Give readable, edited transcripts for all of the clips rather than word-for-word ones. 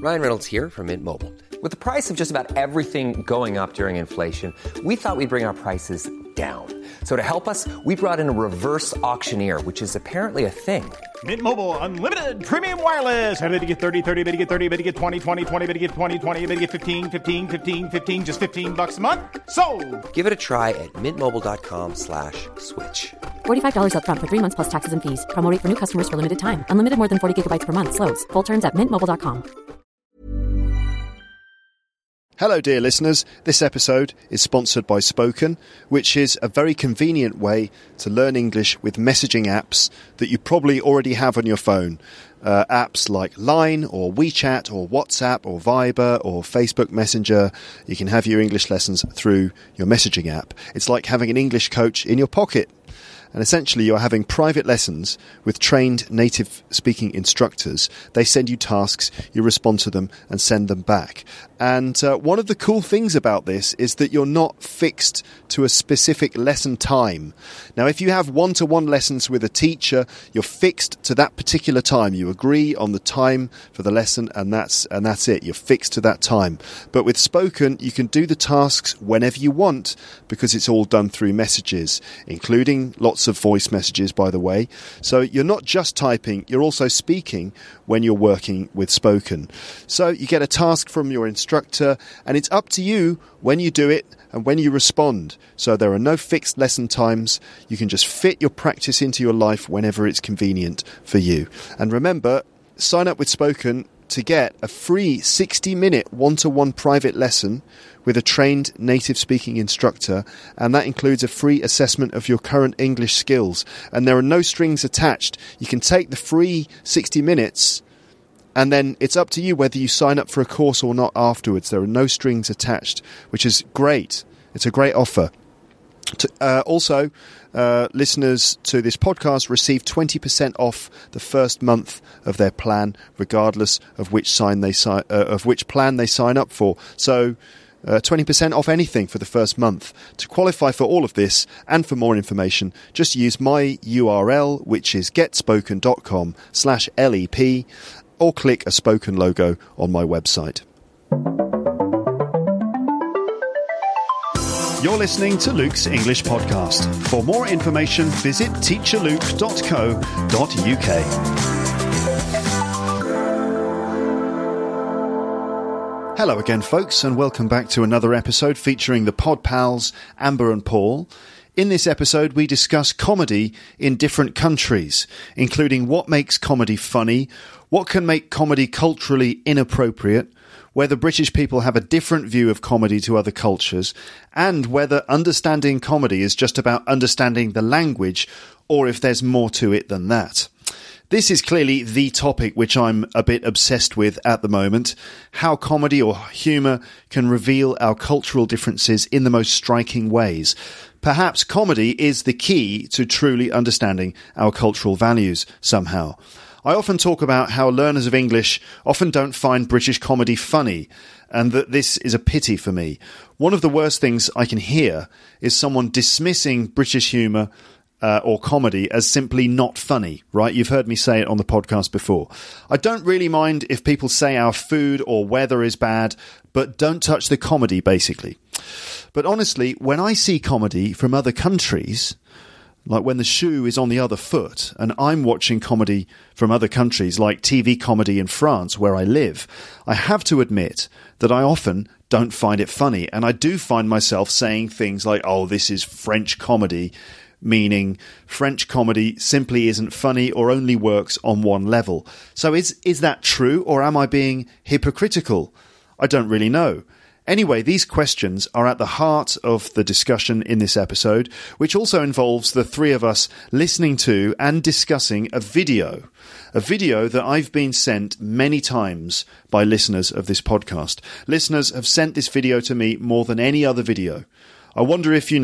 Ryan Reynolds here from Mint Mobile. With the price of just about everything going up during inflation, we thought we'd bring our prices down. So to help us, we brought in a reverse auctioneer, which is apparently a thing. Mint Mobile Unlimited Premium Wireless. How to get 30, 30, bit to get 30, bit to get 20, 20, 20, bit to get 20, 20, bit to get 15, 15, 15, 15, just $15 a month? Sold! Give it a try at mintmobile.com/switch. $45 up front for 3 months plus taxes and fees. Promo rate for new customers for limited time. Unlimited more than 40 gigabytes per month. Slows full terms at mintmobile.com. Hello, dear listeners. This episode is sponsored by Spoken, which is a very convenient way to learn English with messaging apps that you probably already have on your phone. Apps like Line or WeChat or WhatsApp or Viber or Facebook Messenger. You can have your English lessons through your messaging app. It's like having an English coach in your pocket. And essentially, you're having private lessons with trained native-speaking instructors. They send you tasks, you respond to them, and send them back. And one of the cool things about this is that you're not fixed to a specific lesson time. Now, if you have one-to-one lessons with a teacher, you're fixed to that particular time. You agree on the time for the lesson, and that's it. You're fixed to that time. But with Spoken, you can do the tasks whenever you want because it's all done through messages, including lots of voice messages, by the way. So you're not just typing, you're also speaking when you're working with Spoken. So you get a task from your instructor, and it's up to you when you do it and when you respond. So there are no fixed lesson times. You can just fit your practice into your life whenever it's convenient for you. And remember, sign up with Spoken to get a free 60-minute one-to-one private lesson with a trained native-speaking instructor, and that includes a free assessment of your current English skills. And there are no strings attached. You can take the free 60 minutes, and then it's up to you whether you sign up for a course or not afterwards. There are no strings attached, which is great. It's a great offer. Also, listeners to this podcast receive 20% off the first month of their plan, regardless of which plan they sign up for. So 20% off anything for the first month. To qualify for all of this and for more information, just use my URL, which is getspoken.com/LEP, or click a Spoken logo on my website. You're listening to Luke's English Podcast. For more information, visit teacherluke.co.uk. Hello again, folks, and welcome back to another episode featuring the Pod Pals, Amber and Paul. In this episode, we discuss comedy in different countries, including what makes comedy funny, what can make comedy culturally inappropriate, whether British people have a different view of comedy to other cultures, and whether understanding comedy is just about understanding the language, or if there's more to it than that. This is clearly the topic which I'm a bit obsessed with at the moment, how comedy or humour can reveal our cultural differences in the most striking ways. Perhaps comedy is the key to truly understanding our cultural values somehow. I often talk about how learners of English often don't find British comedy funny, and that this is a pity for me. One of the worst things I can hear is someone dismissing British humour or comedy as simply not funny, right? You've heard me say it on the podcast before. I don't really mind if people say our food or weather is bad, but don't touch the comedy, basically. But honestly, when I see comedy from other countries, like when the shoe is on the other foot, and I'm watching comedy from other countries, like TV comedy in France, where I live, I have to admit that I often don't find it funny. And I do find myself saying things like, oh, this is French comedy, meaning French comedy simply isn't funny or only works on one level. So is that true, or am I being hypocritical? I don't really know. Anyway, these questions are at the heart of the discussion in this episode, which also involves the three of us listening to and discussing a video that I've been sent many times by listeners of this podcast. Listeners have sent this video to me more than any other video. I wonder if you know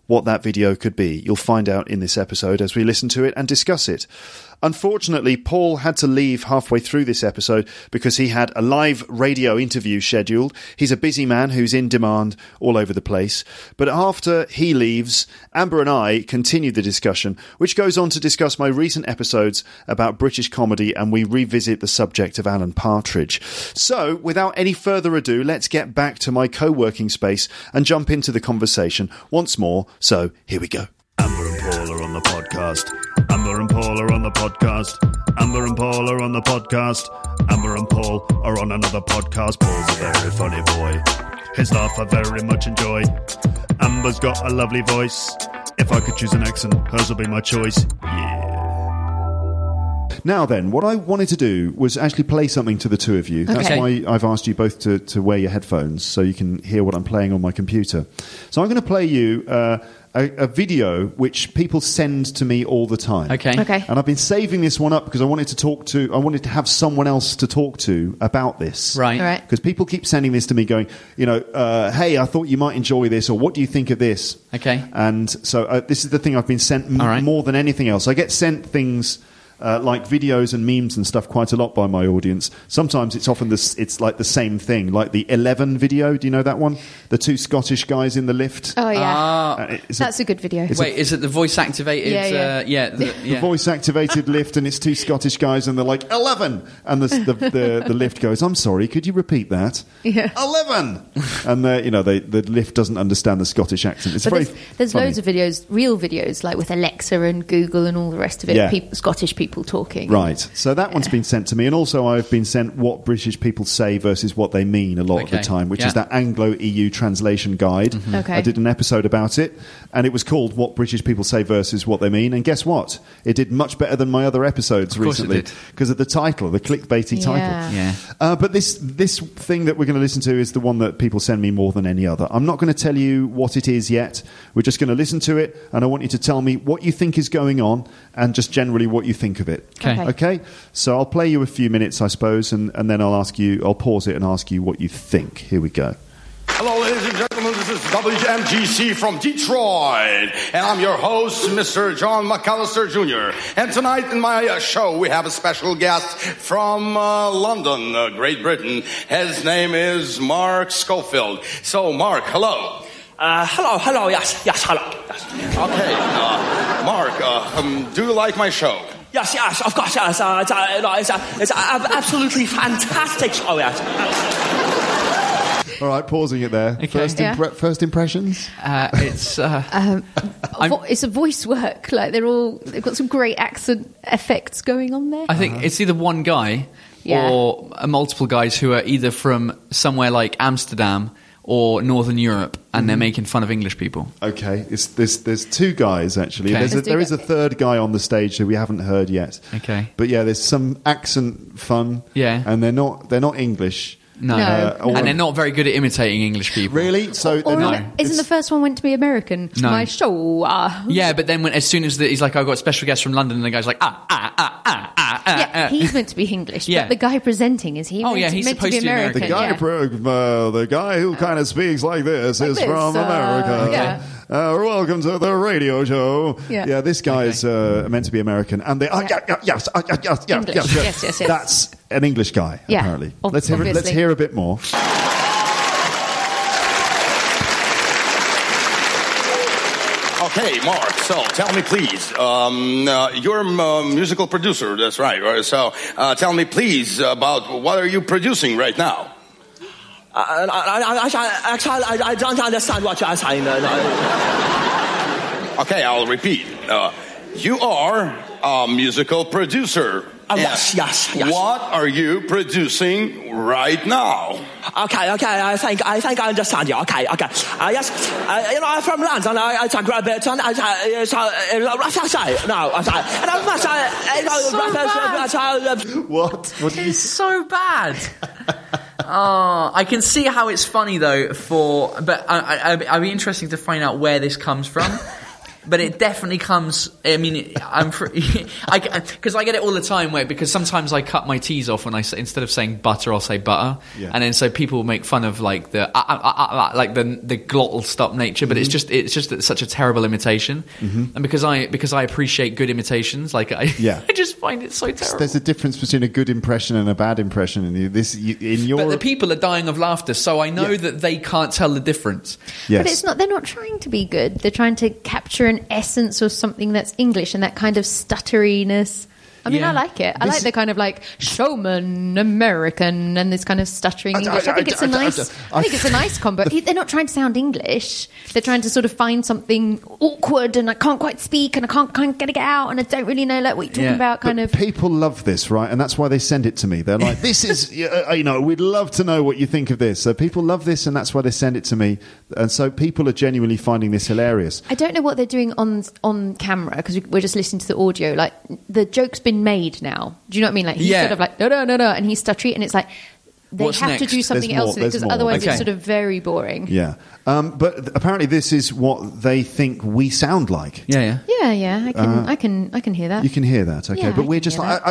what that video could be. You'll find out in this episode as we listen to it and discuss it. Unfortunately, Paul had to leave halfway through this episode because he had a live radio interview scheduled. He's a busy man who's in demand all over the place. But after he leaves, Amber and I continue the discussion, which goes on to discuss my recent episodes about British comedy, and we revisit the subject of Alan Partridge. So, without any further ado, let's get back to my co-working space and jump into the conversation once more. So, here we go. Amber and Paul are on the podcast. Amber and Paul are on the podcast. Amber and Paul are on the podcast. Amber and Paul are on another podcast. Paul's a very funny boy. His laugh I very much enjoy. Amber's got a lovely voice. If I could choose an accent, hers will be my choice. Yeah. Now then, what I wanted to do was actually play something to the two of you. That's why I've asked you both to wear your headphones so you can hear what I'm playing on my computer. So I'm going to play you a video which people send to me all the time. Okay. And I've been saving this one up because I wanted to have someone else to talk to about this. Right. All right. Because people keep sending this to me going, hey, I thought you might enjoy this, or what do you think of this? Okay. And so this is the thing I've been sent more than anything else. I get sent things like videos and memes and stuff quite a lot by my audience. Sometimes it's often it's like the same thing, like the 11 video. Do you know that one? The two Scottish guys in the lift. Oh, yeah. That's a good video. Wait, is it the voice-activated? Yeah. The voice-activated lift, and it's two Scottish guys, and they're like, 11! And the lift goes, I'm sorry, could you repeat that? Yeah. 11! And the lift doesn't understand the Scottish accent. It's there's funny. loads of videos, real videos, like with Alexa and Google and all the rest of it. Yeah. Scottish people talking. Right. So that one's been sent to me, and also I've been sent what British people say versus what they mean a lot of the time, which is that Anglo-EU translation guide. Mm-hmm. Okay. I did an episode about it, and it was called What British People Say Versus What They Mean, and guess what? It did much better than my other episodes recently because of the title, the clickbaity title. Yeah. But this thing that we're going to listen to is the one that people send me more than any other. I'm not going to tell you what it is yet. We're just going to listen to it, and I want you to tell me what you think is going on and just generally what you think of it. Okay. So I'll play you a few minutes, I suppose, and then I'll pause it and ask you what you think. Here we go. Hello, ladies and gentlemen, this is WMGC from Detroit, and I'm your host, Mr. John McAllister Jr. And tonight in my show, we have a special guest from London, Great Britain. His name is Mark Schofield. So, Mark, hello. Hello, yes, hello. Yes. Okay, Mark, do you like my show? Yes, of course, yes. It's an absolutely fantastic show, yes. All right, pausing it there. Okay. First impressions? It's a voice work. Like they've got some great accent effects going on there. I think it's either one guy or multiple guys who are either from somewhere like Amsterdam or Northern Europe, and they're making fun of English people. Okay, there's two guys, actually. Okay. There is a third guy on the stage who we haven't heard yet. Okay. But yeah, there's some accent fun. Yeah. And they're not English. No. And they're not very good at imitating English people. Really? So isn't the first one meant to be American? No. My show. Yeah, but then as soon as he's like, I've got a special guest from London, and the guy's like, he's meant to be English, Yeah. but the guy presenting, is he he's meant to supposed be to be American? The guy who kind of speaks like this is from America. Yeah. Welcome to the radio show. Yeah. This guy is meant to be American, and they yes. Yes. That's an English guy, apparently. Let's hear a bit more. Okay, Mark, so tell me, please, you're a musical producer, that's right? So tell me, please, about what are you producing right now? I don't understand what you're saying. Okay, I'll repeat. You are a musical producer. Yes. What are you producing right now? Okay. I think I understand you. Okay. Yes. I'm from London. I talk a bit. What? What did you It's so bad. I can see how it's funny though. But I'd be interesting to find out where this comes from. but it definitely comes. I mean, because I get it all the time. Because sometimes I cut my T's off when I say, instead of saying butter, I'll say butter, and then so people make fun of like the glottal stop nature. But it's just such a terrible imitation, and because I appreciate good imitations, like I just find it so terrible. There's a difference between a good impression and a bad impression, and but the people are dying of laughter, so I know that they can't tell the difference. Yes. But it's not. They're not trying to be good. They're trying to capture an essence of something that's English and that kind of stutteriness. I mean, I like it. I like the kind of like showman, American, and this kind of stuttering English. I think it's a nice combo. They're not trying to sound English. They're trying to sort of find something awkward, and I can't quite speak, and I can't get it out, and I don't really know like what you're talking about. People love this, right? And that's why they send it to me. They're like, "This is, we'd love to know what you think of this." So people love this, and that's why they send it to me. And so people are genuinely finding this hilarious. I don't know what they're doing on camera because we're just listening to the audio. Like the joke's been made now. Do you know what I mean? Like he's sort of like no, and he's stuttery, and it's like they What's have next? to do something else with it because otherwise it's sort of very boring. Yeah, but apparently this is what they think we sound like. Yeah. I can hear that. You can hear that, okay? Yeah, but we're just like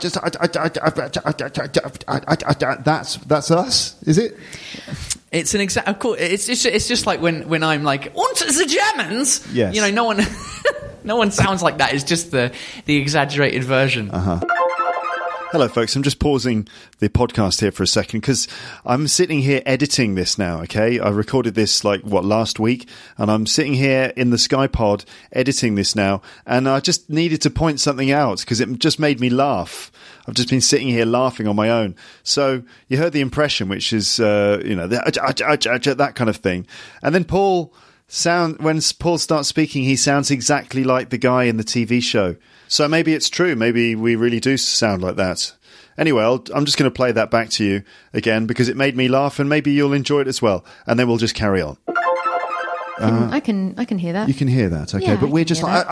that's us, is it? It's an exact. Of course, it's just like when I'm like, "Und the Germans." Yes. You know, no one. No one sounds like that. It's just the exaggerated version. Hello, folks. I'm just pausing the podcast here for a second because I'm sitting here editing this now, okay? I recorded this, last week? And I'm sitting here in the SkyPod editing this now. And I just needed to point something out because it just made me laugh. I've just been sitting here laughing on my own. So you heard the impression, which is, that kind of thing. And then when Paul starts speaking, he sounds exactly like the guy in the TV show. So maybe it's true. Maybe we really do sound like that. Anyway, I'm just going to play that back to you again because it made me laugh and maybe you'll enjoy it as well. And then we'll just carry on. I can hear that. You can hear that, okay? Yeah, but we're just like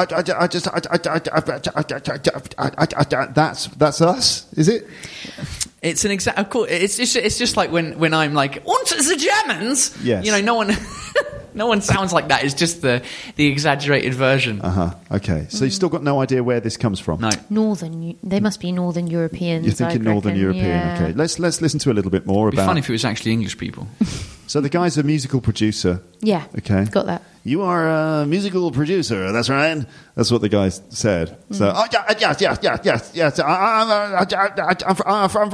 that's us, is it? It's an exact. Of course, it's just like when I'm like, "Und the Germans." Yes. You know, no one. No one sounds like that. It's just the exaggerated version. Okay. So you've still got no idea where this comes from? No. They must be Northern Europeans. You're thinking Northern European. Yeah. Okay. Let's listen to a little bit more It'd be funny if it was actually English people. So the guy's a musical producer. Yeah. Okay. Got that. You are a musical producer. That's right. That's what the guy said. So, yes. I'm from.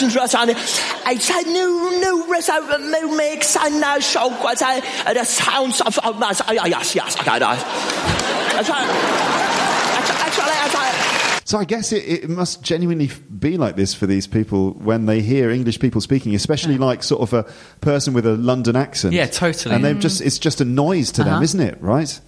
The sounds of yes. So I guess it must genuinely be like this for these people when they hear English people speaking, especially like sort of a person with a London accent. Yeah, totally. And it's just a noise to them, isn't it? Right?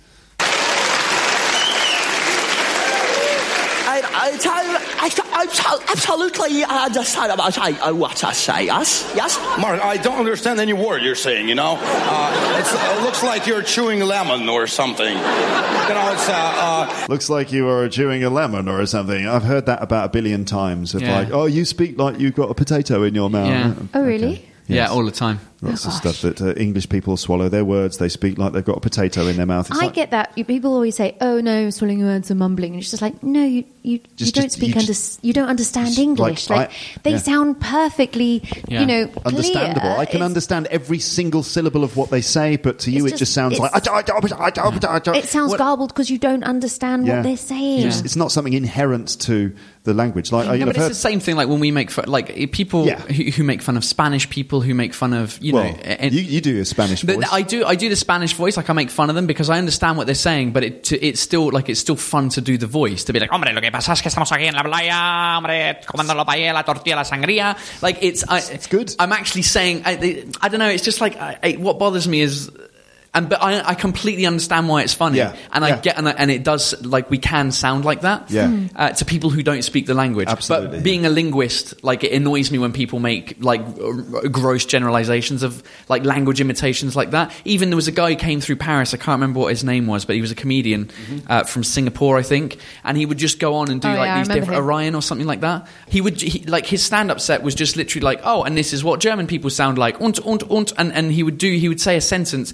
I absolutely understand about what I say. Yes. Mark, I don't understand any word you're saying. It looks like you're chewing lemon or something. Looks like you are chewing a lemon or something. I've heard that about a billion times. You speak like you've got a potato in your mouth. Yeah. Oh, really? Okay. Yeah, all the time. Lots of stuff that English people swallow their words. They speak like they've got a potato in their mouth. I get that. People always say, "Oh no, swallowing your words are mumbling," and it's just like, no, you don't speak. You don't understand English. They sound perfectly, understandable. Clear. I can understand every single syllable of what they say, but to you, it just sounds like it sounds garbled because you don't understand what they're saying. It's not something inherent to the language. But it's the same thing. Like when we make fun, people who make fun of Spanish people, who make fun of you do a Spanish voice. I do the Spanish voice. Like I make fun of them because I understand what they're saying, but it's still fun to do the voice, to be like, hombre, lo que pasa es que estamos aquí en la playa, hombre, comiendo la paella, la tortilla, la sangría. Like it's good. I'm actually saying I don't know. It's just like what bothers me is. But I completely understand why it's funny, and it does, like, we can sound like that to people who don't speak the language. Absolutely. But being a linguist, like, it annoys me when people make like gross generalizations of like language imitations like that. Even there was a guy who came through Paris. I can't remember what his name was, but he was a comedian from Singapore, I think, and he would just go on and do these different Orion or something like that. His stand-up set was just literally like, oh, and this is what German people sound like, und, and he would say a sentence, and then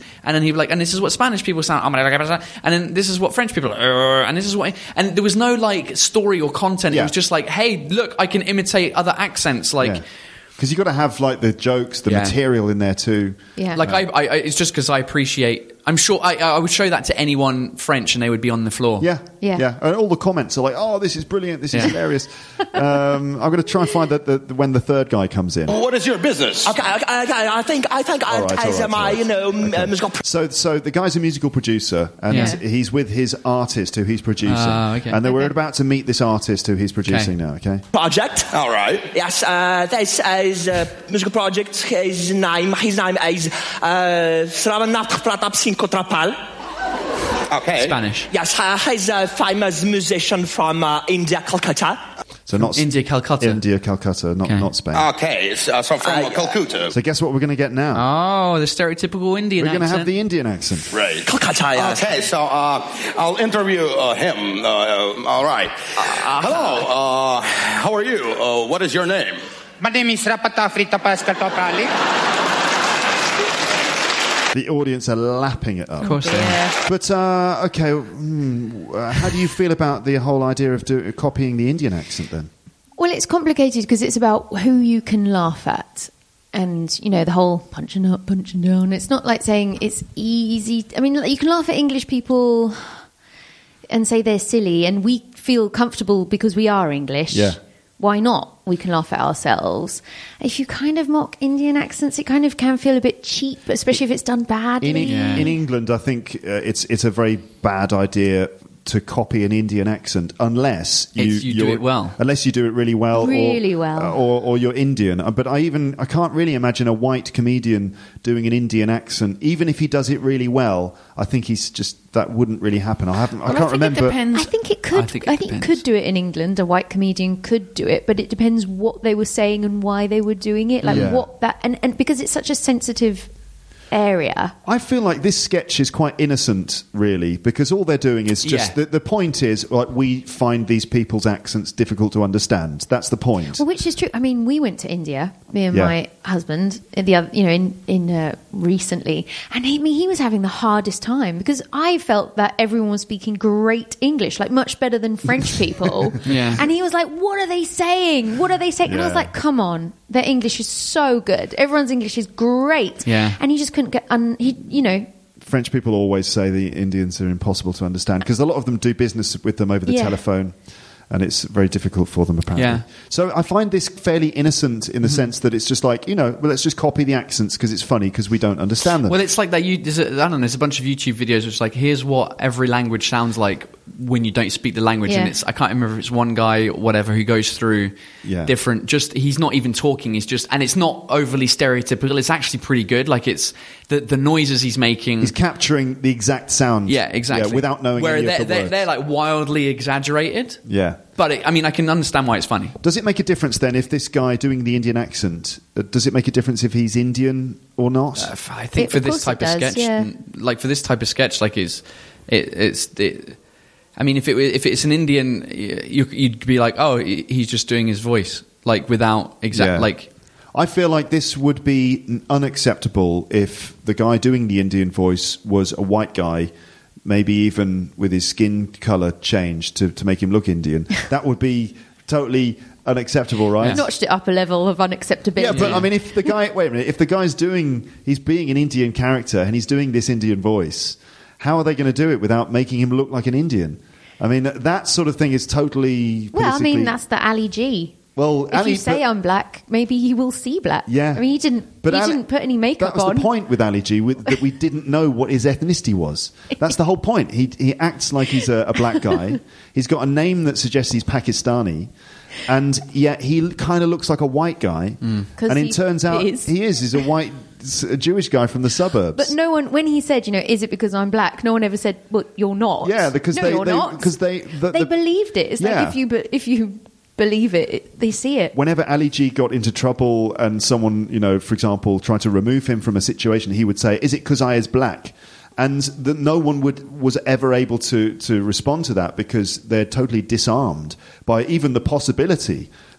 he'd be like, and this is what Spanish people sound, and then this is what French people are, and this is what, and there was no like story or content. It was just like, hey, look, I can imitate other accents, like. Yeah. Because you've got to have like the jokes, the material in there too. Yeah. Like I it's just because I appreciate. I'm sure I would show that to anyone French, and they would be on the floor. Yeah. And all the comments are like, "Oh, this is brilliant! This is hilarious." I'm going to try and find that when the third guy comes in. What is your business? Okay, I think musical. So the guy's a musical producer, and he's with his artist who he's producing, and we're about to meet this artist who he's producing now. Okay. Project. All right. Yes, this is a musical project. His name is Sravannath Pratap Singh Kotrapal. Okay. Spanish. Yes, he's a famous musician from India, Calcutta. So not India, Calcutta. India, Calcutta, not Spain. Okay, so from Calcutta. So guess what we're going to get now? Oh, the stereotypical Indian accent. We're going to have the Indian accent. Right. Calcutta, yes. Okay, so I'll interview him. All right. Hello, how are you? What is your name? My name is Rapata Fritapas Katopali. The audience are lapping it up. Of course they are. But, how do you feel about the whole idea of copying the Indian accent then? Well, it's complicated because it's about who you can laugh at. And, the whole punching up, punching down. It's not like saying it's easy. I mean, you can laugh at English people and say they're silly, and we feel comfortable because we are English. Yeah. Why not? We can laugh at ourselves. If you kind of mock Indian accents, it kind of can feel a bit cheap, especially if it's done badly. In England, I think it's a very bad idea to copy an Indian accent unless you do it well. Unless you do it really well, or you're Indian. But I can't really imagine a white comedian doing an Indian accent, even if he does it really well. I think that wouldn't really happen. I can't remember. I think it could. I think you could do it in England. A white comedian could do it, but it depends what they were saying and why they were doing it. And because it's such a sensitive area. I feel like this sketch is quite innocent, really, because all they're doing is just the point is like we find these people's accents difficult to understand. That's the point. Well, which is true. I mean, we went to India, me and my husband, recently, and he was having the hardest time because I felt that everyone was speaking great English, like much better than French people. And he was like, "What are they saying? What are they saying?" And I was like, "Come on, their English is so good. Everyone's English is great." And he just couldn't get. French people always say the Indians are impossible to understand because a lot of them do business with them over the telephone. And it's very difficult for them, apparently. Yeah. So I find this fairly innocent in the sense that it's just like, let's just copy the accents because it's funny because we don't understand them. Well, it's like that. There's a bunch of YouTube videos which like, here's what every language sounds like when you don't speak the language. And I can't remember if it's one guy or whatever who goes through different, he's not even talking. And it's not overly stereotypical. It's actually pretty good. Like it's the noises he's making. He's capturing the exact sound. Yeah, exactly. Yeah, without knowing any of the words. They're like wildly exaggerated. Yeah. But I can understand why it's funny. Does it make a difference then if this guy doing the Indian accent, does it make a difference if he's Indian or not? I think for this type of sketch, I mean, if it's an Indian, you'd be like, oh, he's just doing his voice, like without I feel like this would be unacceptable if the guy doing the Indian voice was a white guy, maybe even with his skin colour changed to make him look Indian. That would be totally unacceptable, right? You've notched it up a level of unacceptability. Yeah, but I mean, if the guy, if the guy's he's being an Indian character and he's doing this Indian voice, how are they going to do it without making him look like an Indian? I mean, that sort of thing is totally... Well, I mean, that's the Ali G. Well, if you say I'm black, maybe he will see black. Yeah. I mean, he didn't put any makeup on. That was the point with Ali G, that we didn't know what his ethnicity was. That's the whole point. He acts like he's a black guy. He's got a name that suggests he's Pakistani. And yet he kind of looks like a white guy. And it turns out he's a Jewish guy from the suburbs. But no one, when he said, is it because I'm black? No one ever said, well, you're not. Yeah, because you're not. Because they believed it. It's like if you believe it, they see it. Whenever Ali G got into trouble and someone, for example, tried to remove him from a situation, he would say, is it because I is black? And no one was ever able to respond to that because they're totally disarmed by even the possibility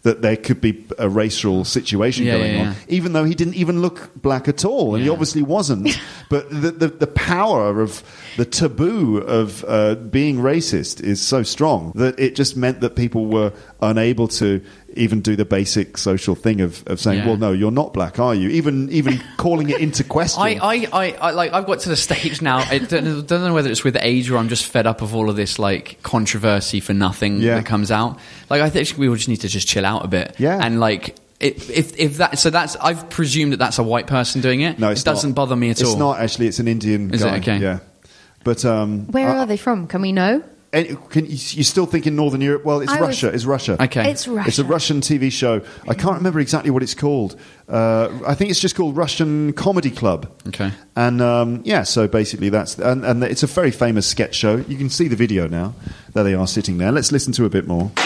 that there could be a racial situation going on, even though he didn't even look black at all, and he obviously wasn't. But the power of the taboo of being racist is so strong that it just meant that people were unable to even do the basic social thing of saying, well, no, you're not black, are you? Even calling it into question. I've got to the stage now. I don't know whether it's with age or I'm just fed up of all of this like controversy for nothing that comes out. Like I think we just need to just chill out a bit. Yeah. And like if that, so that's, I've presumed that that's a white person doing it. No, it doesn't bother me at all. It's not actually. It's an Indian guy. Is it? Okay. Yeah. But where are they from? Can we know? You still think in Northern Europe? Well, it's Russia. It's Russia. Okay. It's Russia. It's a Russian TV show. I can't remember exactly what it's called. I think it's just called Russian Comedy Club. Okay. And so basically that's and it's a very famous sketch show. You can see the video now. There they are sitting there. Let's listen to a bit more.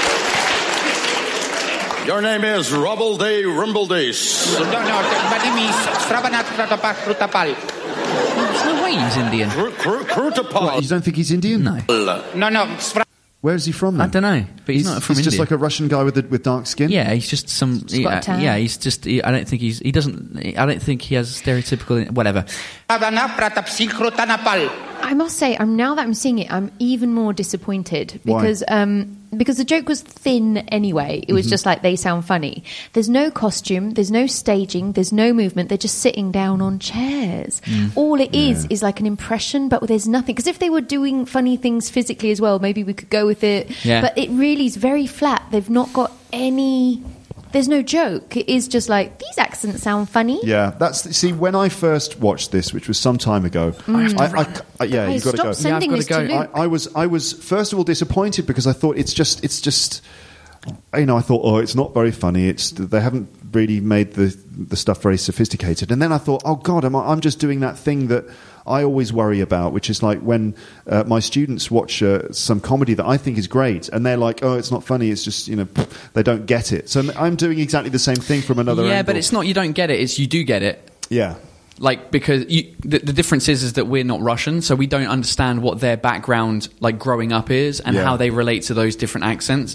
Your name is Rumbleday Rumbledays. No, my name is Sravanat Krutapal. There's no way he's Indian. What, you don't think he's Indian? No. No. Where is he from then? I don't know, but he's not from India. He's just like a Russian guy with dark skin? Yeah, he's just some... got a tan. he's just... I don't think he has stereotypical... Whatever. I must say, now that I'm seeing it, I'm even more disappointed because the joke was thin anyway. It was just like, they sound funny. There's no costume, there's no staging, there's no movement. They're just sitting down on chairs. All it is like an impression, but there's nothing. Because if they were doing funny things physically as well, maybe we could go with it. Yeah. But it really is very flat. They've not got any... There's no joke. It is just like, these accents sound funny. Yeah, see, when I first watched this, which was some time ago, you've got to go. Sending this to Luke. I was first of all disappointed because I thought it's just, I thought, it's not very funny. They haven't really made the stuff very sophisticated. And then I thought, oh God, I'm just doing that thing that I always worry about, which is like when my students watch some comedy that I think is great, and they're like, "Oh, it's not funny. It's just they don't get it." So I'm doing exactly the same thing from another angle. Yeah, but it's not you don't get it; it's you do get it. Yeah. Like, because the difference is that we're not Russian, so we don't understand what their background, like growing up, is, and how they relate to those different accents.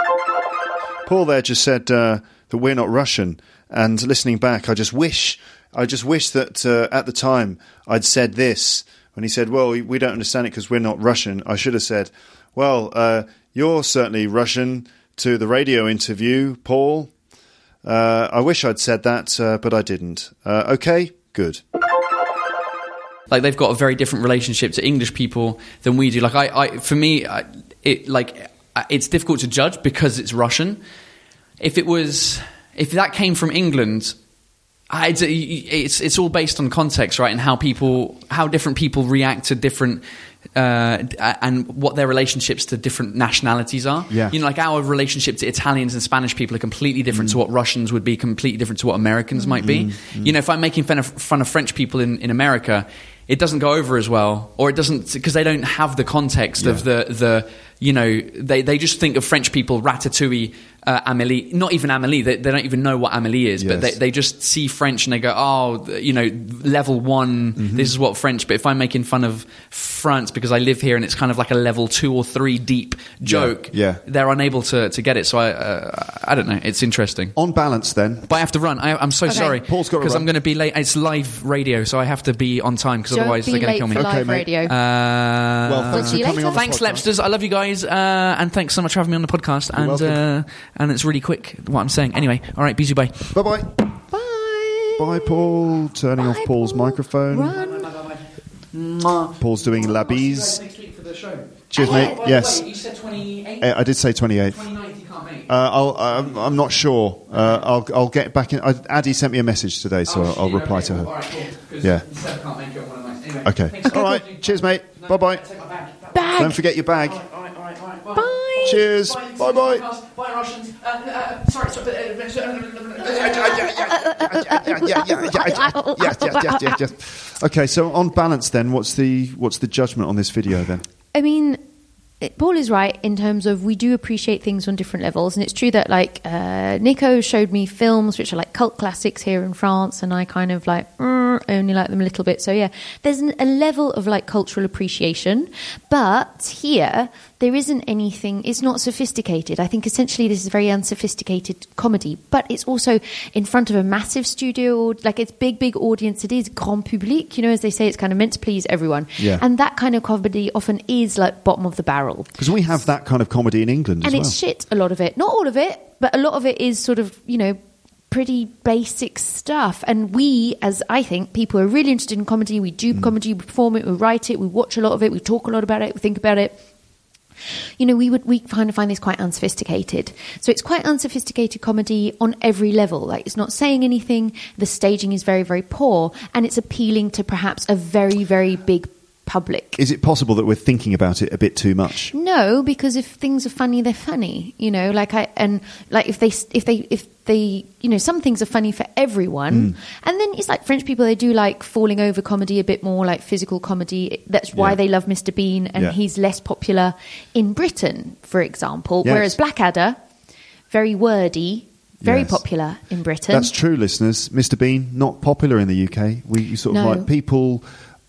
Paul there just said that we're not Russian, and listening back, I just wish that at the time I'd said this when he said, well, we don't understand it because we're not Russian. I should have said, well, you're certainly Russian to the radio interview, Paul. I wish I'd said that, but I didn't. Okay, good. Like, they've got a very different relationship to English people than we do. Like, for me, it's difficult to judge because it's Russian. If that came from England... It's all based on context, right? And how different people react to different and what their relationships to different nationalities are. Yeah. Like our relationship to Italians and Spanish people are completely different to what Russians would be, completely different to what Americans might be. If I'm making fun of French people in America, it doesn't go over as well, or it doesn't, because they don't have the context of the they just think of French people, ratatouille, Amélie, not even Amélie, they don't even know what Amélie is, but they just see French and they go, level 1, this is what French, but if I'm making fun of France because I live here and it's kind of like a level 2 or 3 deep joke, they're unable to get it, so I don't know, it's interesting. On balance then. But I have to run, I'm so sorry, Paul's got to because run. I'm going to be late, it's live radio, so I have to be on time, because otherwise they're going to kill me. Live radio. Well, thanks for coming on the Thanks, podcast. Lepsters, I love you guys, and thanks so much for having me on the podcast, and it's really quick what I'm saying. Anyway, all right, bisous, bye. Bye-bye. Bye. Bye, Paul. Turning off Paul's microphone. Run. Paul's doing la bise. Next week for the show. Cheers, mate. Yes. You said 28? I did say 28th. 29th you can't make. I'm not sure. I'll get back in. Addie sent me a message today, so I'll reply to her. All right, cool. Yeah. You said I can't make it on one of mine. Anyway, Okay. thanks. All right. Cheers, mate. Bye-bye. Take my bag. Bag. Don't forget your bag. All right. Bye. Bye. Cheers. Bye-bye. Bye, Russians. Yes. Okay, so on balance then, what's the judgment on this video then? I mean, Paul is right in terms of we do appreciate things on different levels, and it's true that Nico showed me films which are like cult classics here in France, and I kind of like, and I only like them a little bit. So yeah, there's a level of like cultural appreciation, but here there isn't anything. It's not sophisticated. I think essentially this is very unsophisticated comedy, but it's also in front of a massive studio, like it's big audience. It is grand public, you know, as they say. It's kind of meant to please everyone, and that kind of comedy often is like bottom of the barrel. Because we have that kind of comedy in England as well. And it's shit, a lot of it. Not all of it, but a lot of it is sort of, you know, pretty basic stuff. And we, as I think, people are really interested in comedy. We do comedy, we perform it, we write it, we watch a lot of it, we talk a lot about it, we think about it. You know, we kind of find this quite unsophisticated. So it's quite unsophisticated comedy on every level. Like, it's not saying anything, the staging is very, very poor, and it's appealing to perhaps a very, very big public. Is it possible that we're thinking about it a bit too much? No, because if things are funny, they're funny. You know, if they, you know, some things are funny for everyone. And then it's like French people, they do like falling over comedy a bit more, like physical comedy. That's why they love Mr. Bean, and he's less popular in Britain, for example. Yes. Whereas Blackadder, very wordy, very popular in Britain. That's true, listeners. Mr. Bean, not popular in the UK. We sort of like people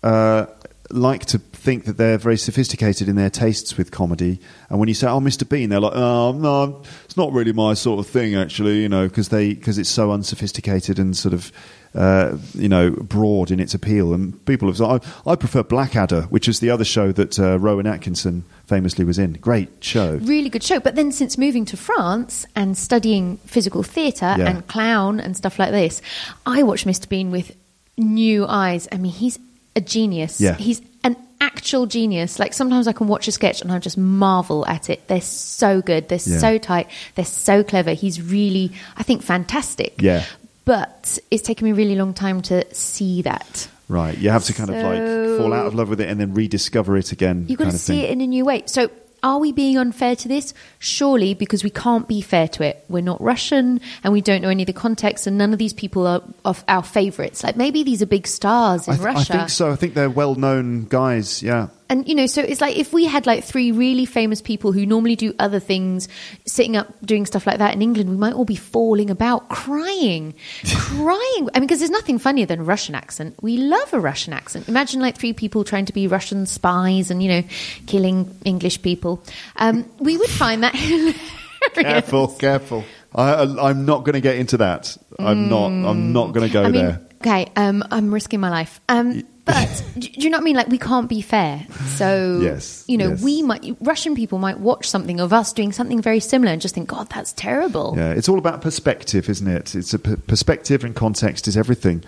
like to think that they're very sophisticated in their tastes with comedy, and when you say, "Oh, Mr. Bean," they're like, "Oh, no, it's not really my sort of thing, actually," you know, because it's so unsophisticated and sort of you know, broad in its appeal. And people have said, I prefer Blackadder, which is the other show that Rowan Atkinson famously was in. Great show, really good show. But then, since moving to France and studying physical theatre and clown and stuff like this, I watch Mr. Bean with new eyes. I mean, he's a genius. He's an actual genius. Like, sometimes I can watch a sketch and I just marvel at it. They're so good. They're so tight. They're so clever. He's really, I think, fantastic. But it's taken me a really long time to see that. Right. You have to kind of like fall out of love with it and then rediscover it again. You've got to see it in a new way. So, are we being unfair to this? Surely, because we can't be fair to it. We're not Russian and we don't know any of the context, and none of these people are of our favourites. Like, maybe these are big stars in Russia. I think so. I think they're well-known guys, And, you know, so it's like if we had like three really famous people who normally do other things, sitting up doing stuff like that in England, we might all be falling about, crying. I mean, because there's nothing funnier than a Russian accent. We love a Russian accent. Imagine like three people trying to be Russian spies and, you know, killing English people. We would find that hilarious. Careful. I'm not going to get into that. I'm not going to go there. Okay, I'm risking my life. But do you know what I mean? Like, we can't be fair. So, you know, Russian people might watch something of us doing something very similar and just think, God, that's terrible. Yeah, it's all about perspective, isn't it? It's a perspective, and context is everything.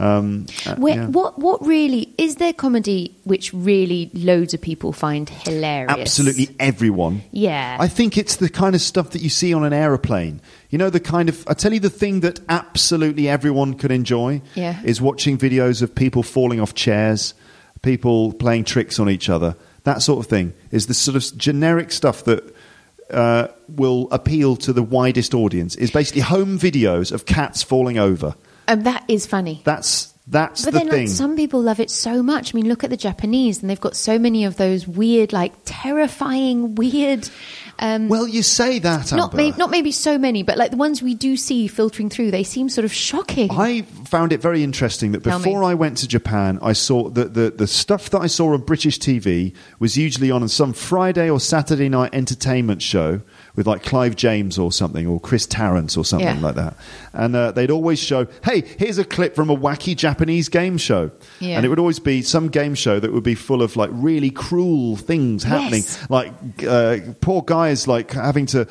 What really is there comedy which really loads of people find hilarious? Absolutely everyone. Yeah. I think it's the kind of stuff that you see on an aeroplane. You know, the kind of, I tell you, the thing that absolutely everyone could enjoy is watching videos of people falling off chairs, people playing tricks on each other. That sort of thing is the sort of generic stuff that will appeal to the widest audience. Is basically home videos of cats falling over. That is funny. That's but the then, thing. Like, some people love it so much. I mean, look at the Japanese, and they've got so many of those weird, like, terrifying, weird. Well, you say that, Amber. Not maybe so many, but like the ones we do see filtering through, they seem sort of shocking. I found it very interesting that before I went to Japan, I saw that the stuff that I saw on British TV was usually on some Friday or Saturday night entertainment show with like Clive James or something, or Chris Tarrant or something like that. And they'd always show, hey, here's a clip from a wacky Japanese game show. Yeah. And it would always be some game show that would be full of like really cruel things happening. Like poor guys like having to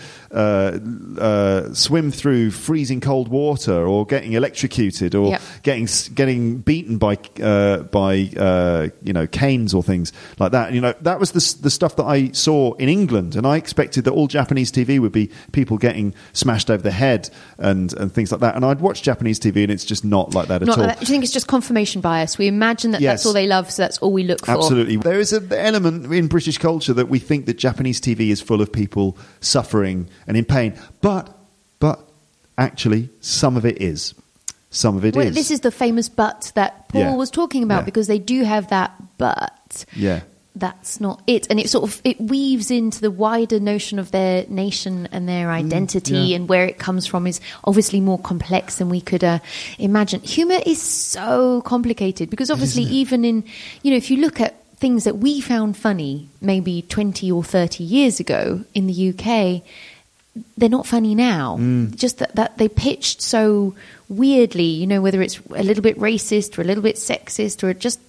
swim through freezing cold water, or getting electrocuted, or getting beaten by you know, canes or things like that. You know, that was the stuff that I saw in England, and I expected that all Japanese TV would be people getting smashed over the head and things like that. And I'd watch Japanese TV, and it's just not like that at all. Do you think it's just confirmation bias? We imagine that that's all they love, so that's all we look for. Absolutely. There is an element in British culture that we think that Japanese TV is full of people suffering and in pain. But actually, some of it is. Some of it is. This is the famous but that Paul was talking about, because they do have that but. Yeah. that's not it. And it weaves into the wider notion of their nation and their identity, and where it comes from is obviously more complex than we could imagine. Humour is so complicated because obviously even in, if you look at things that we found funny maybe 20 or 30 years ago in the UK, they're not funny now. Just that they pitched so weirdly, whether it's a little bit racist or a little bit sexist, or it just,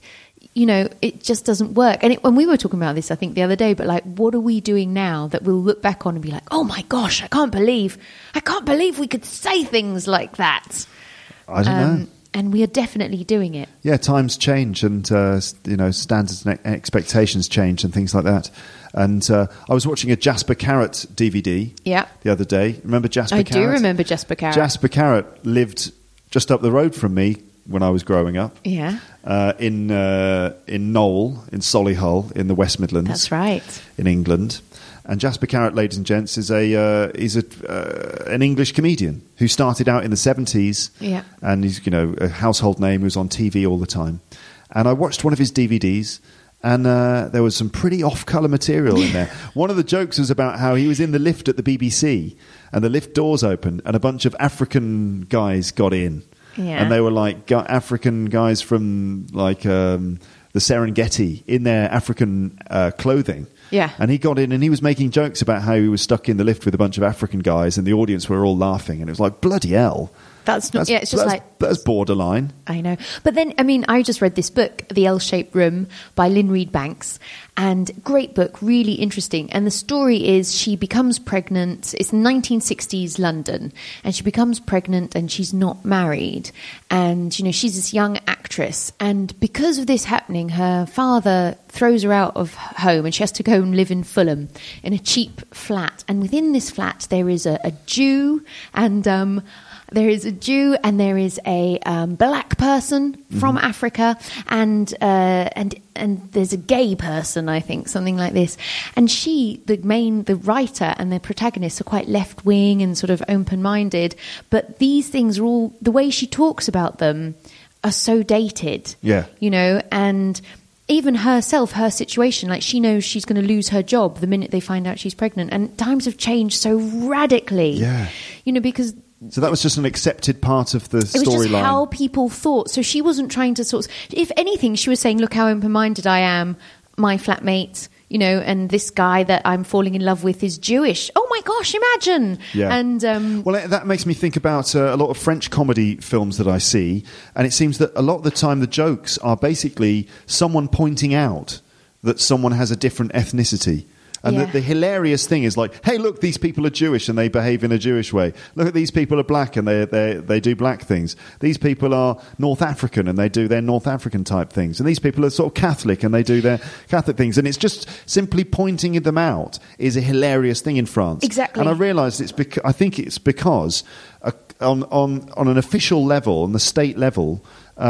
it just doesn't work. And we were talking about this, I think, the other day, but like, what are we doing now that we'll look back on and be like, oh my gosh, I can't believe we could say things like that. I don't know. And we are definitely doing it. Yeah, times change, and standards and expectations change, and things like that. And I was watching a Jasper Carrott DVD the other day. Remember Jasper Carrott? I do remember Jasper Carrott. Jasper Carrott lived just up the road from me when I was growing up. Yeah. In Knowle, in Solihull, in the West Midlands. That's right. In England. And Jasper Carrott, ladies and gents, is an English comedian who started out in the 70s. Yeah. And he's, a household name who was on TV all the time. And I watched one of his DVDs, and there was some pretty off-colour material in there. One of the jokes was about how he was in the lift at the BBC, and the lift doors opened, and a bunch of African guys got in. Yeah. And they were like African guys from like the Serengeti in their African clothing. Yeah. And he got in and he was making jokes about how he was stuck in the lift with a bunch of African guys, and the audience were all laughing, and it was like, bloody hell. It's just that's borderline. I know. But then, I just read this book, The L-Shaped Room by Lynn Reed Banks, and great book, really interesting. And the story is she becomes pregnant. It's 1960s London, and she becomes pregnant and she's not married. And, she's this young actress. And because of this happening, her father throws her out of home, and she has to go and live in Fulham in a cheap flat. And within this flat, there is a Jew and... there is a Jew and there is a black person from Africa, and there's a gay person, I think, something like this. And the writer and the protagonist are quite left wing and sort of open minded, but these things are all, the way she talks about them are so dated. Yeah, and even herself, her situation, like she knows she's going to lose her job the minute they find out she's pregnant, and times have changed so radically. Yeah, because. So that was just an accepted part of the storyline. It was just how people thought. So she wasn't trying to if anything, she was saying, look how open-minded I am, my flatmate, and this guy that I'm falling in love with is Jewish. Oh my gosh, imagine. Yeah. And well, that makes me think about a lot of French comedy films that I see, and it seems that a lot of the time the jokes are basically someone pointing out that someone has a different ethnicity. And the hilarious thing is like, hey, look, these people are Jewish and they behave in a Jewish way. Look at these people are black and they do black things. These people are North African and they do their North African type things. And these people are sort of Catholic and they do their Catholic things. And it's just simply pointing them out is a hilarious thing in France. Exactly. And I realised I think it's because on an official level, on the state level,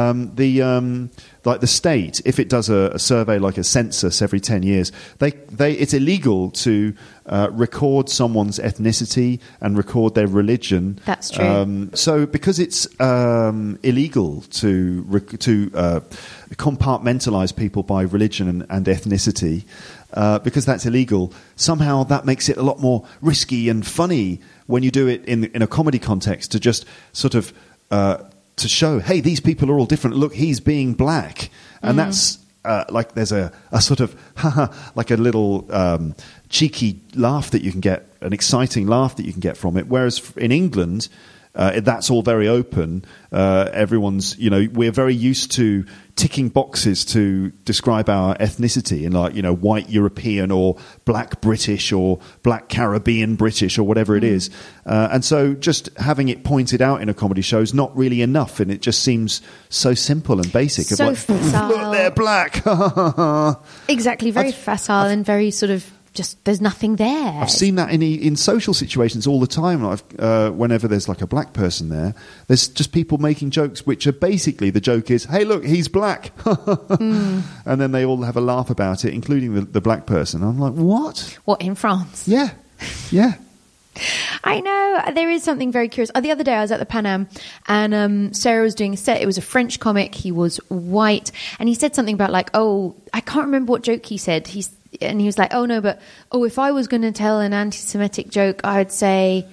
the state, if it does a survey like a census every 10 years, it's illegal to record someone's ethnicity and record their religion. That's true. So because it's illegal to compartmentalize people by religion and ethnicity, because that's illegal, somehow that makes it a lot more risky and funny when you do it in a comedy context, to just sort of to show, hey, these people are all different. Look, he's being black. And that's like there's a sort of, like a little cheeky laugh that you can get, an exciting laugh that you can get from it. Whereas in England, that's all very open. Everyone's, we're very used to ticking boxes to describe our ethnicity in like, white European or black British or black Caribbean British or whatever it is. And so just having it pointed out in a comedy show is not really enough, and it just seems so simple and basic. So facile. Look, they're black. Exactly, very facile and very sort of just, there's nothing there. I've seen that in social situations all the time. Whenever there's like a black person there, there's just people making jokes which are basically, the joke is, hey, look, he's black. And then they all have a laugh about it, including the black person. I'm like, what? What, in France? Yeah. I know. There is something very curious. The other day I was at the Pan Am and Sarah was doing a set. It was a French comic. He was white. And he said something about like, I can't remember what joke he said. He was like, if I was going to tell an anti-Semitic joke, I would say,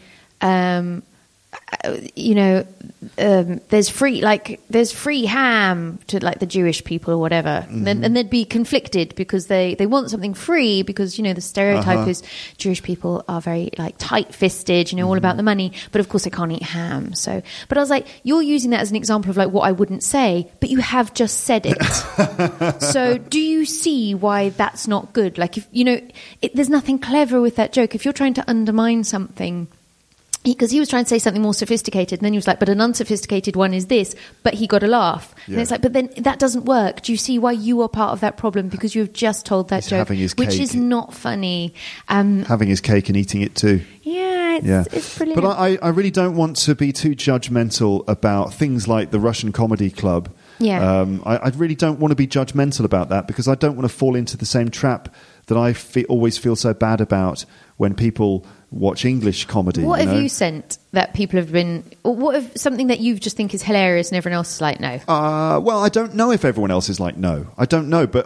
there's free ham to like the Jewish people or whatever. Mm-hmm. And they'd be conflicted because they want something free because, the stereotype is Jewish people are very like tight-fisted, all about the money, but of course they can't eat ham. So, but I was like, you're using that as an example of like what I wouldn't say, but you have just said it. So do you see why that's not good? Like if, there's nothing clever with that joke. If you're trying to undermine something, because he was trying to say something more sophisticated, and then he was like, but an unsophisticated one is this, but he got a laugh. Yeah. And it's like, but then that doesn't work. Do you see why you are part of that problem? Because you've just told that joke, which is not funny. Having his cake and eating it too. Yeah, it's brilliant. But I really don't want to be too judgmental about things like the Russian Comedy Club. Yeah. I really don't want to be judgmental about that because I don't want to fall into the same trap that I always feel so bad about when people watch English comedy. What have you sent that people have been... What if something that you just think is hilarious and everyone else is like, no? Well, I don't know if everyone else is like, no. I don't know, but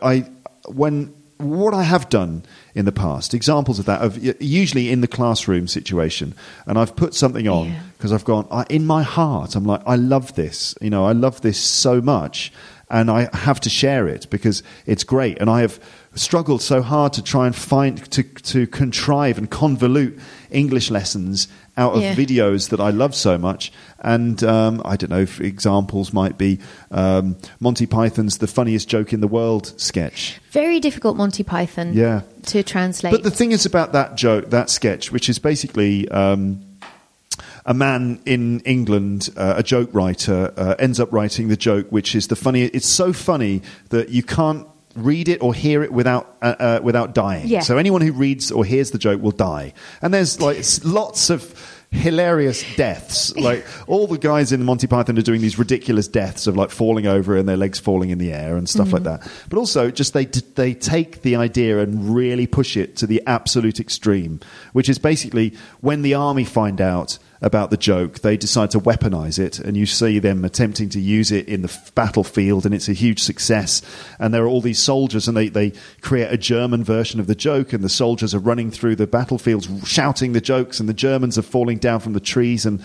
what I have done in the past, examples of that, of usually in the classroom situation, and I've put something on because I've gone, in my heart, I'm like, I love this. I love this so much, and I have to share it because it's great, and I have struggled so hard to try and to contrive and convolute English lessons out of videos that I love so much. And I don't know if examples might be Monty Python's The Funniest Joke in the World sketch. Very difficult Monty Python to translate. But the thing is about that joke, that sketch, which is basically a man in England, a joke writer, ends up writing the joke, which is the funny. It's so funny that you can't read it or hear it without dying. Yeah. So anyone who reads or hears the joke will die. And there's like lots of hilarious deaths. Like all the guys in Monty Python are doing these ridiculous deaths of like falling over and their legs falling in the air and stuff like that. But also just they take the idea and really push it to the absolute extreme, which is basically when the army find out about the joke, they decide to weaponize it, and you see them attempting to use it in the battlefield, and it's a huge success. And there are all these soldiers, and they create a German version of the joke, and the soldiers are running through the battlefields shouting the jokes, and the Germans are falling down from the trees and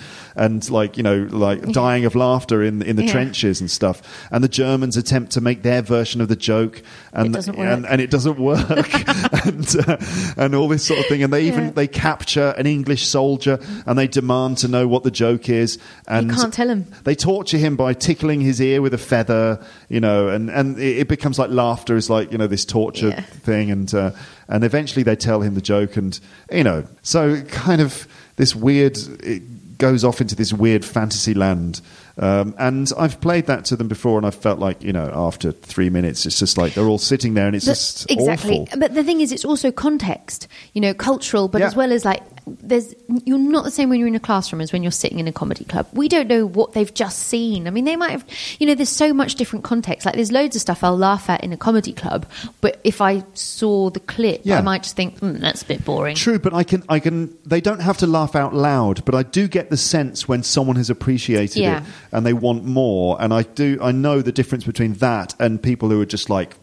dying of laughter in the trenches and stuff. And the Germans attempt to make their version of the joke, and it doesn't work. And it doesn't work, and all this sort of thing. And they capture an English soldier, and they demand to know what the joke is, and you can't tell him. They torture him by tickling his ear with a feather, and it becomes like laughter is like this torture thing, and eventually they tell him the joke, and so kind of this weird, it goes off into this weird fantasy land. And I've played that to them before, and I've felt like, after 3 minutes, it's just like they're all sitting there, and it's just awful. But the thing is, it's also context, cultural, but as well as like, you're not the same when you're in a classroom as when you're sitting in a comedy club. We don't know what they've just seen. I mean, they might have, there's so much different context. Like, there's loads of stuff I'll laugh at in a comedy club, but if I saw the clip, I might just think, that's a bit boring. True, but I can. They don't have to laugh out loud, but I do get the sense when someone has appreciated it and they want more. And I know the difference between that and people who are just like,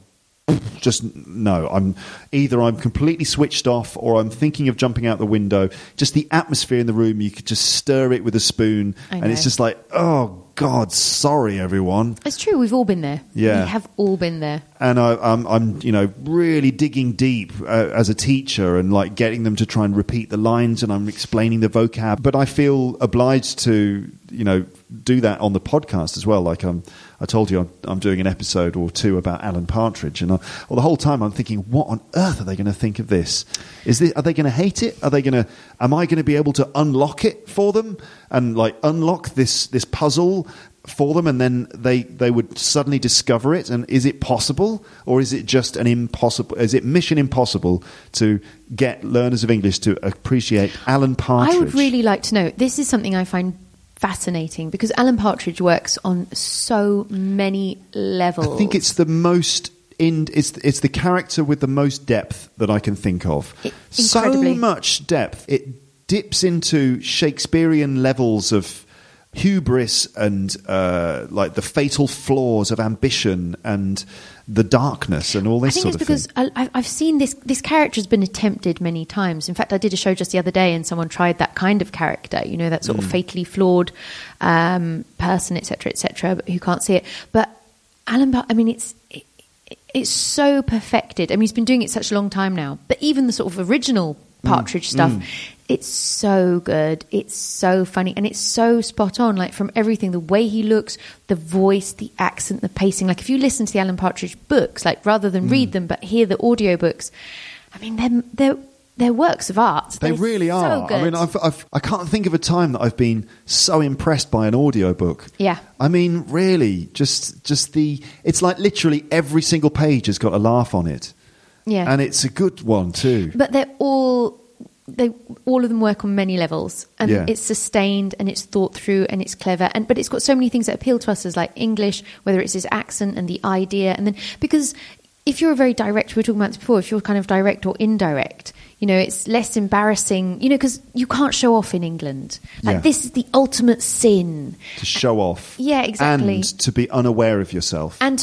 I'm completely switched off, or I'm thinking of jumping out the window. Just the atmosphere in the room, you could just stir it with a spoon, and it's just like, oh God, sorry everyone. It's true, we've all been there. Yeah, we have all been there. And I'm really digging deep as a teacher, and like getting them to try and repeat the lines, and I'm explaining the vocab. But I feel obliged to do that on the podcast as well. Like I told you, I'm doing an episode or two about Alan Partridge, and the whole time I'm thinking, what on earth are they going to think of this? Are they going to hate it? Am I going to be able to unlock it for them and like unlock this puzzle for them, and then they would suddenly discover it? And is it possible, or is it just is it mission impossible to get learners of English to appreciate Alan Partridge? I would really like to know. This is something I find fascinating, because Alan Partridge works on so many levels. I think it's the most it's the character with the most depth that I can think of. Incredibly. So much depth. It dips into Shakespearean levels of hubris and like the fatal flaws of ambition and the darkness and all this sort of thing. I think it's because I've seen this character has been attempted many times. In fact, I did a show just the other day and someone tried that kind of character, you know, that sort of fatally flawed person, etc., but who can't see it. But Alan Partridge, I mean, it's so perfected. I mean, he's been doing it such a long time now. But even the sort of original Partridge stuff, it's so good. It's so funny. And it's so spot on, like from everything, the way he looks, the voice, the accent, the pacing. Like if you listen to the Alan Partridge books, like rather than read them, but hear the audiobooks, I mean, they're works of art. They really are. So good. I mean, I can't think of a time that I've been so impressed by an audiobook. Yeah. I mean, really, it's like literally every single page has got a laugh on it. Yeah. And it's a good one too. But all of them work on many levels, and it's sustained and it's thought through and it's clever, but it's got so many things that appeal to us as like English, whether it's his accent and the idea, and then because if you're a very direct, we were talking about this before, if you're kind of direct or indirect, you know, it's less embarrassing, you know, because you can't show off in England. Like this is the ultimate sin. To show off. Yeah, exactly. And to be unaware of yourself. And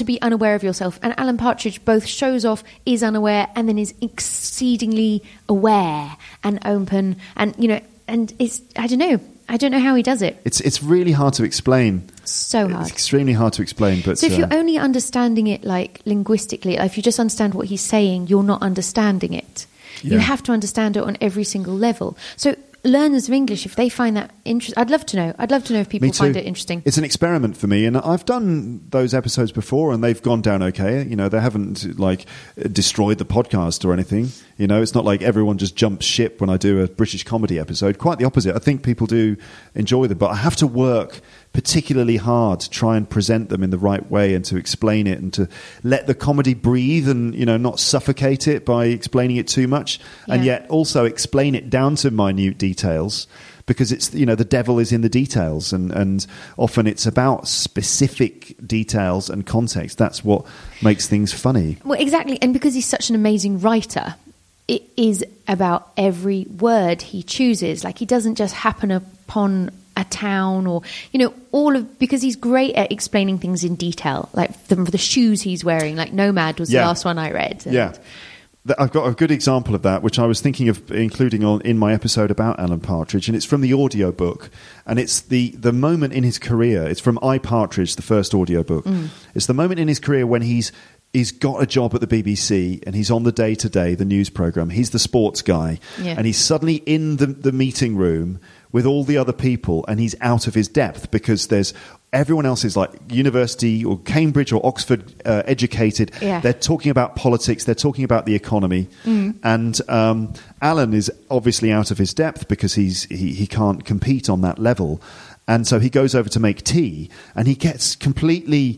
Alan Partridge both shows off, is unaware, and then is exceedingly aware and open. And, you know, and it's, I don't know how he does it. It's really hard to explain. So hard. It's extremely hard to explain. But so if you're only understanding it like linguistically, like if you just understand what he's saying, you're not understanding it. You have to understand it on every single level. So learners of English, if they find that interesting, I'd love to know if people find it interesting. It's an experiment for me, and I've done those episodes before, and they've gone down okay. You know, they haven't like destroyed the podcast or anything. You know, it's not like everyone just jumps ship when I do a British comedy episode. Quite the opposite. I think people do enjoy them, but I have to work particularly hard to try and present them in the right way and to explain it and to let the comedy breathe and, you know, not suffocate it by explaining it too much, and yet also explain it down to minute details, because it's, you know, the devil is in the details, and often it's about specific details and context. That's what makes things funny. Well, exactly. And because he's such an amazing writer, it is about every word he chooses. Like he doesn't just happen upon a town or, you know, because he's great at explaining things in detail, like the shoes he's wearing, like Nomad was the last one I read. Yeah. I've got a good example of that, which I was thinking of including in my episode about Alan Partridge, and it's from the audiobook, and it's the moment in his career. It's from I, Partridge, the first audiobook. It's the moment in his career when he's got a job at the BBC and he's on the Day-to-Day, the news programme. He's the sports guy, and he's suddenly in the meeting room with all the other people, and he's out of his depth because everyone else is like university or Cambridge or Oxford educated. They're talking about politics, they're talking about the economy, and Alan is obviously out of his depth because he can't compete on that level, and so he goes over to make tea, and he gets completely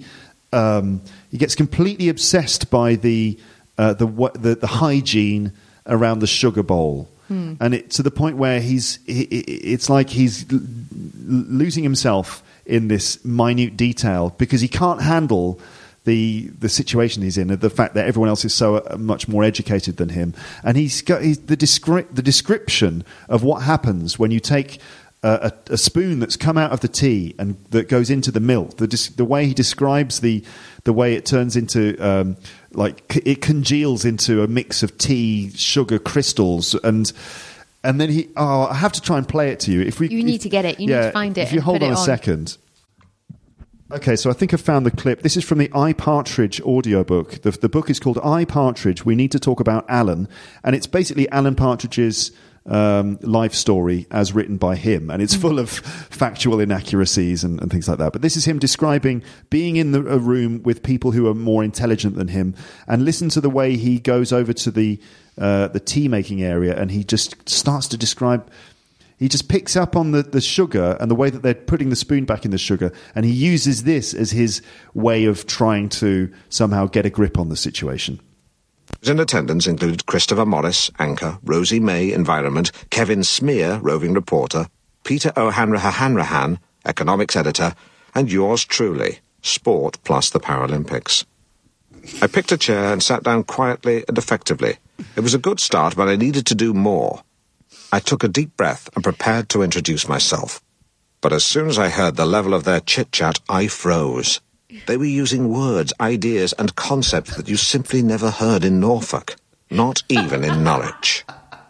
obsessed by the hygiene around the sugar bowl. And to the point where it's like he's losing himself in this minute detail because he can't handle the situation he's in, the fact that everyone else is so much more educated than him. And the description of what happens when you take a spoon that's come out of the tea and that goes into the milk, the way he describes the way it turns into like it congeals into a mix of tea, sugar, crystals, and then I have to try and play it to you. You need to get it. You need to find it. If you hold on a second. Okay, so I think I've found the clip. This is from the I, Partridge audiobook. The book is called I, Partridge, We Need to Talk About Alan, and it's basically Alan Partridge's life story as written by him, and it's full of factual inaccuracies and things like that. But this is him describing being in a room with people who are more intelligent than him, and listen to the way he goes over to the tea making area, and he just starts to describe. He just picks up on the sugar and the way that they're putting the spoon back in the sugar, and he uses this as his way of trying to somehow get a grip on the situation. In attendance included Christopher Morris, anchor, Rosie May, environment, Kevin Smear, roving reporter, Peter O'Hanrahan, economics editor, and yours truly, sport plus the Paralympics. I picked a chair and sat down quietly and effectively. It was a good start, but I needed to do more. I took a deep breath and prepared to introduce myself. But as soon as I heard the level of their chit-chat, I froze. They were using words, ideas, and concepts that you simply never heard in Norfolk, not even in Norwich.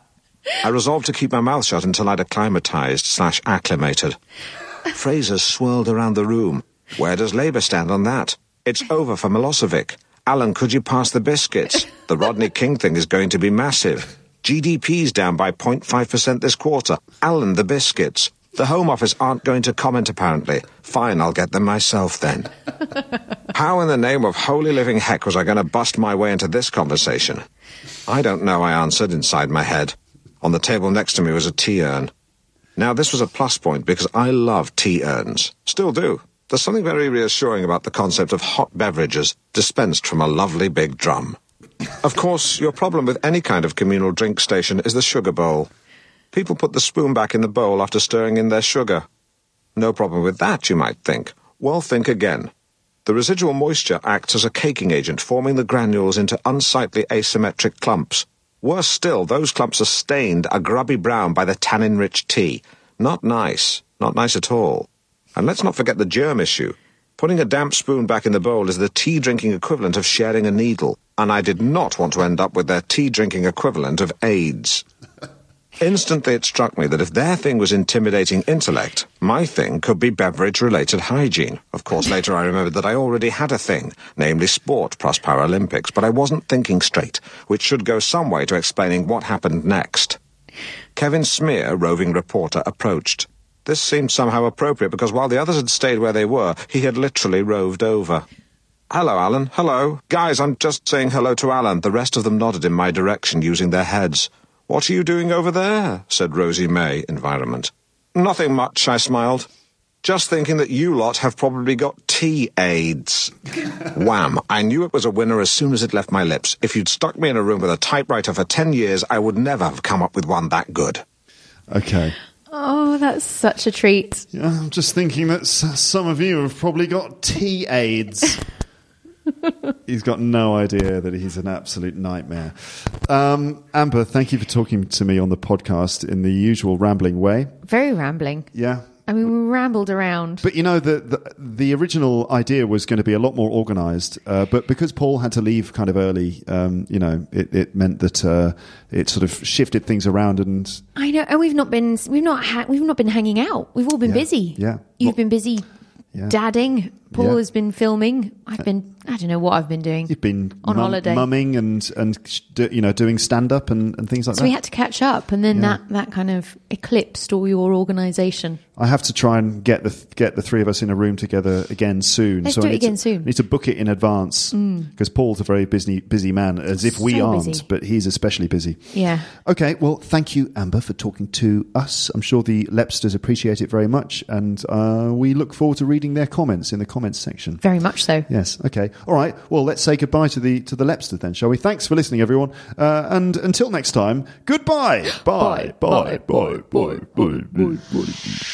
I resolved to keep my mouth shut until I'd acclimatised/acclimated. Phrases swirled around the room. Where does Labour stand on that? It's over for Milosevic. Alan, could you pass the biscuits? The Rodney King thing is going to be massive. GDP's down by 0.5% this quarter. Alan, the biscuits. The Home Office aren't going to comment, apparently. Fine, I'll get them myself then. How in the name of holy living heck was I going to bust my way into this conversation? I don't know, I answered inside my head. On the table next to me was a tea urn. Now, this was a plus point because I love tea urns. Still do. There's something very reassuring about the concept of hot beverages dispensed from a lovely big drum. Of course, your problem with any kind of communal drink station is the sugar bowl. People put the spoon back in the bowl after stirring in their sugar. No problem with that, you might think. Well, think again. The residual moisture acts as a caking agent, forming the granules into unsightly asymmetric clumps. Worse still, those clumps are stained a grubby brown by the tannin-rich tea. Not nice. Not nice at all. And let's not forget the germ issue. Putting a damp spoon back in the bowl is the tea-drinking equivalent of sharing a needle, and I did not want to end up with their tea-drinking equivalent of AIDS. Instantly it struck me that if their thing was intimidating intellect, my thing could be beverage-related hygiene. Of course, later I remembered that I already had a thing, namely sport plus Paralympics, but I wasn't thinking straight, which should go some way to explaining what happened next. Kevin Smear, roving reporter, approached. This seemed somehow appropriate because while the others had stayed where they were, he had literally roved over. Hello, Alan. Hello. Guys, I'm just saying hello to Alan. The rest of them nodded in my direction using their heads. What are you doing over there? Said Rosie May, Environment. Nothing much, I smiled. Just thinking that you lot have probably got tea AIDS. Wham! I knew it was a winner as soon as it left my lips. If you'd stuck me in a room with a typewriter for 10 years, I would never have come up with one that good. Okay. Oh, that's such a treat. Yeah, I'm just thinking that some of you have probably got tea AIDS. He's got no idea that he's an absolute nightmare. Amber, thank you for talking to me on the podcast in the usual rambling way. Very rambling. Yeah. I mean, we rambled around. But, you know, the original idea was going to be a lot more organised. But because Paul had to leave kind of early, you know, it meant that it sort of shifted things around. And I know, and we've not been hanging out. We've all been busy. Yeah. You've been busy dadding. Paul has been filming. I don't know what I've been doing. You've been on holiday, mumming and you know, doing stand up and things like that. So we had to catch up, and then that kind of eclipsed all your organisation. I have to try and get the three of us in a room together again soon. Let's do it again soon. I need to book it in advance because Paul's a very busy man, as if we aren't, busy. But he's especially busy. Yeah. Okay, well, thank you, Amber, for talking to us. I'm sure the Lepsters appreciate it very much, and we look forward to reading their comments in the comments section. Very much so. Yes. Okay. All right. Well, let's say goodbye to the Lepsters then, shall we? Thanks for listening, everyone, and until next time, goodbye. Bye. Bye. Bye. Bye. Bye. Bye. Bye.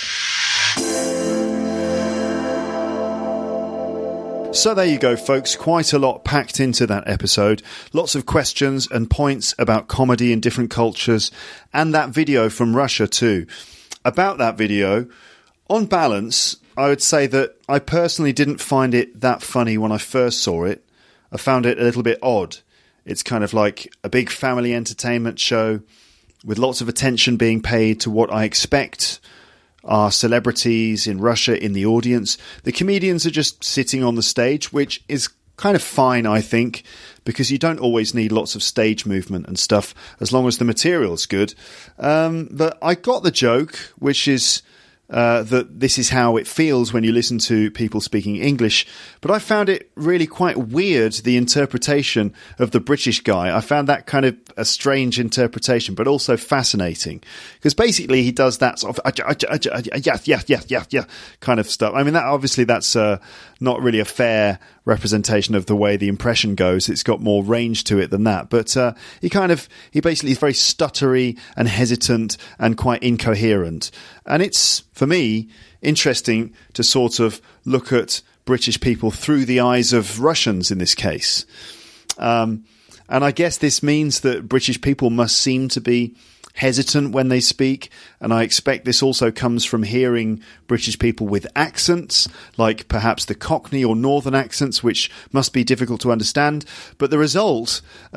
So there you go, folks. Quite a lot packed into that episode. Lots of questions and points about comedy in different cultures, and that video from Russia too. About that video, on balance, I would say that I personally didn't find it that funny when I first saw it. I found it a little bit odd. It's kind of like a big family entertainment show with lots of attention being paid to what I expect are celebrities in Russia in the audience. The comedians are just sitting on the stage, which is kind of fine, I think, because you don't always need lots of stage movement and stuff as long as the material's good. But I got the joke, which is that this is how it feels when you listen to people speaking English. But I found it really quite weird, the interpretation of the British guy. I found that kind of a strange interpretation, but also fascinating. Because basically he does that sort of yeah kind of stuff. I mean, that's not really a fair representation of the way the impression goes. It's got more range to it than that. But he basically is very stuttery and hesitant and quite incoherent. And it's, for me, interesting to sort of look at British people through the eyes of Russians in this case. And I guess this means that British people must seem to be hesitant when they speak, and I expect this also comes from hearing British people with accents, like perhaps the Cockney or Northern accents, which must be difficult to understand. But the result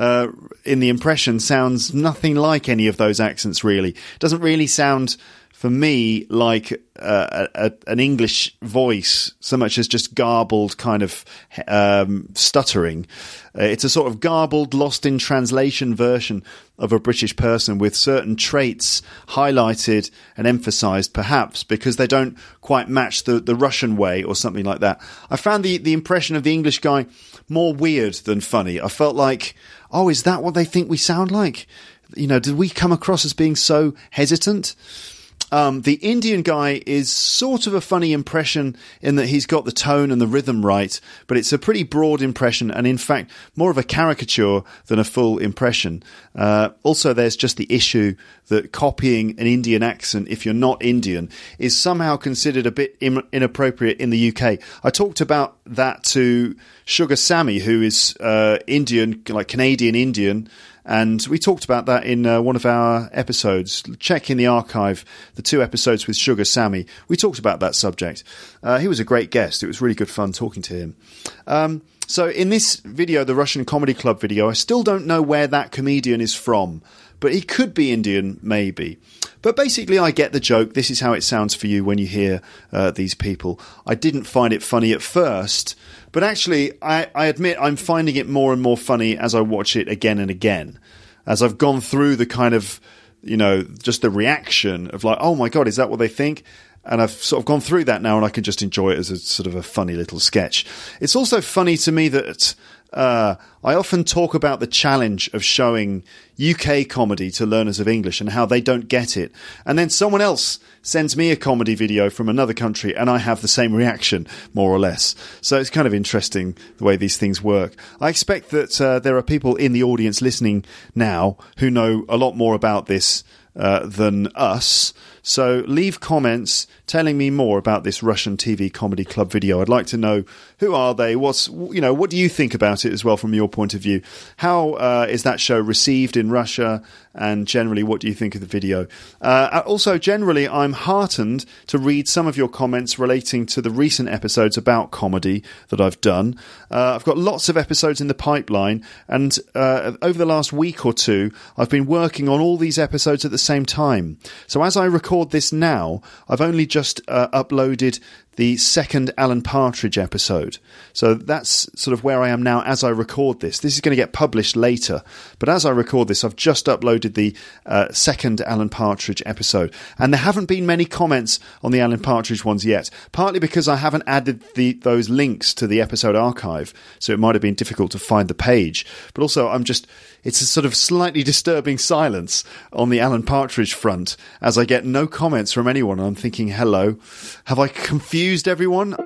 in the impression sounds nothing like any of those accents, really. It doesn't really sound, for me, like an English voice so much as just garbled kind of stuttering. It's a sort of garbled, lost in translation version of a British person with certain traits highlighted and emphasised, perhaps because they don't quite match the Russian way or something like that. I found the impression of the English guy more weird than funny. I felt like, oh, is that what they think we sound like? You know, did we come across as being so hesitant? The Indian guy is sort of a funny impression in that he's got the tone and the rhythm right, but it's a pretty broad impression and, in fact, more of a caricature than a full impression. Also, there's just the issue that copying an Indian accent, if you're not Indian, is somehow considered a bit inappropriate in the UK. I talked about that to Sugar Sammy, who is Indian, like Canadian Indian, and we talked about that in one of our episodes. Check in the archive, the 2 episodes with Sugar Sammy. We talked about that subject. He was a great guest. It was really good fun talking to him. So in this video, the Russian Comedy Club video, I still don't know where that comedian is from, but he could be Indian, maybe. But basically, I get the joke. This is how it sounds for you when you hear these people. I didn't find it funny at first, but actually, I admit I'm finding it more and more funny as I watch it again and again. As I've gone through the kind of, you know, just the reaction of like, oh my God, is that what they think? And I've sort of gone through that now and I can just enjoy it as a sort of a funny little sketch. It's also funny to me that I often talk about the challenge of showing UK comedy to learners of English and how they don't get it. And then someone else sends me a comedy video from another country and I have the same reaction, more or less. So it's kind of interesting the way these things work. I expect that there are people in the audience listening now who know a lot more about this than us. So leave comments telling me more about this Russian TV Comedy Club video. I'd like to know, who are they? What do you think about it as well from your point of view? How is that show received in Russia? And generally, what do you think of the video? Also, generally, I'm heartened to read some of your comments relating to the recent episodes about comedy that I've done. I've got lots of episodes in the pipeline, and over the last week or two, I've been working on all these episodes at the same time. So as I record this now, I've only just uploaded the second Alan Partridge episode. So that's sort of where I am now as I record this. This is going to get published later, but as I record this, I've just uploaded the second Alan Partridge episode. And there haven't been many comments on the Alan Partridge ones yet, partly because I haven't added those links to the episode archive, so it might have been difficult to find the page. But also, it's a sort of slightly disturbing silence on the Alan Partridge front as I get no comments from anyone. I'm thinking, hello, have I confused everyone?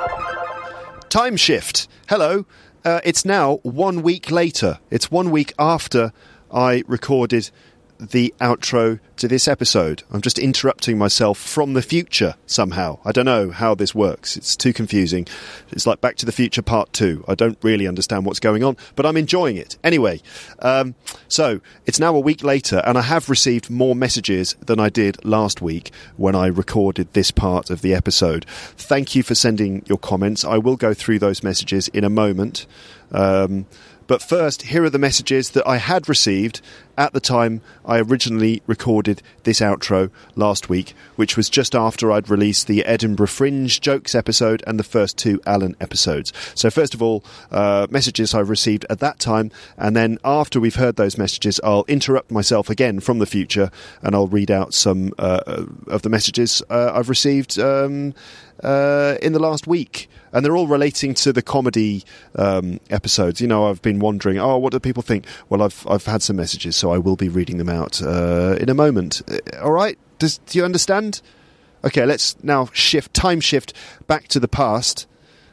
Time shift. Hello. It's now 1 week later. It's 1 week after I recorded the outro to this episode. I'm just interrupting myself from the future somehow. I don't know how this works. It's too confusing. It's like Back to the Future Part 2. I don't really understand what's going on, but I'm enjoying it. Anyway, so it's now a week later, and I have received more messages than I did last week when I recorded this part of the episode. Thank you for sending your comments. I will go through those messages in a moment. But first, here are the messages that I had received at the time I originally recorded this outro last week, which was just after I'd released the Edinburgh Fringe Jokes episode and the first 2 Alan episodes. So first of all, messages I received at that time, and then after we've heard those messages, I'll interrupt myself again from the future and I'll read out some of the messages I've received in the last week. And they're all relating to the comedy episodes. You know, I've been wondering, what do people think? Well, I've had some messages, so I will be reading them out in a moment. All right? Do you understand? Okay, let's now time shift back to the past,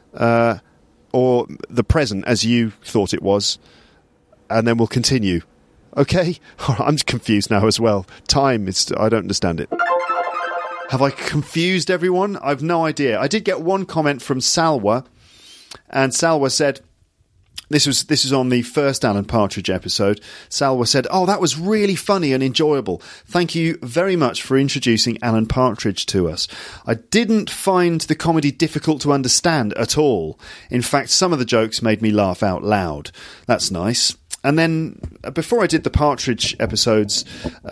or the present as you thought it was, and then we'll continue. Okay? I'm confused now as well. I don't understand it. Have I confused everyone? I've no idea. I did get one comment from Salwa, and Salwa said, This was on the first Alan Partridge episode. Salwa said, "Oh, that was really funny and enjoyable. Thank you very much for introducing Alan Partridge to us. I didn't find the comedy difficult to understand at all. In fact, some of the jokes made me laugh out loud. That's nice." And then, before I did the Partridge episodes,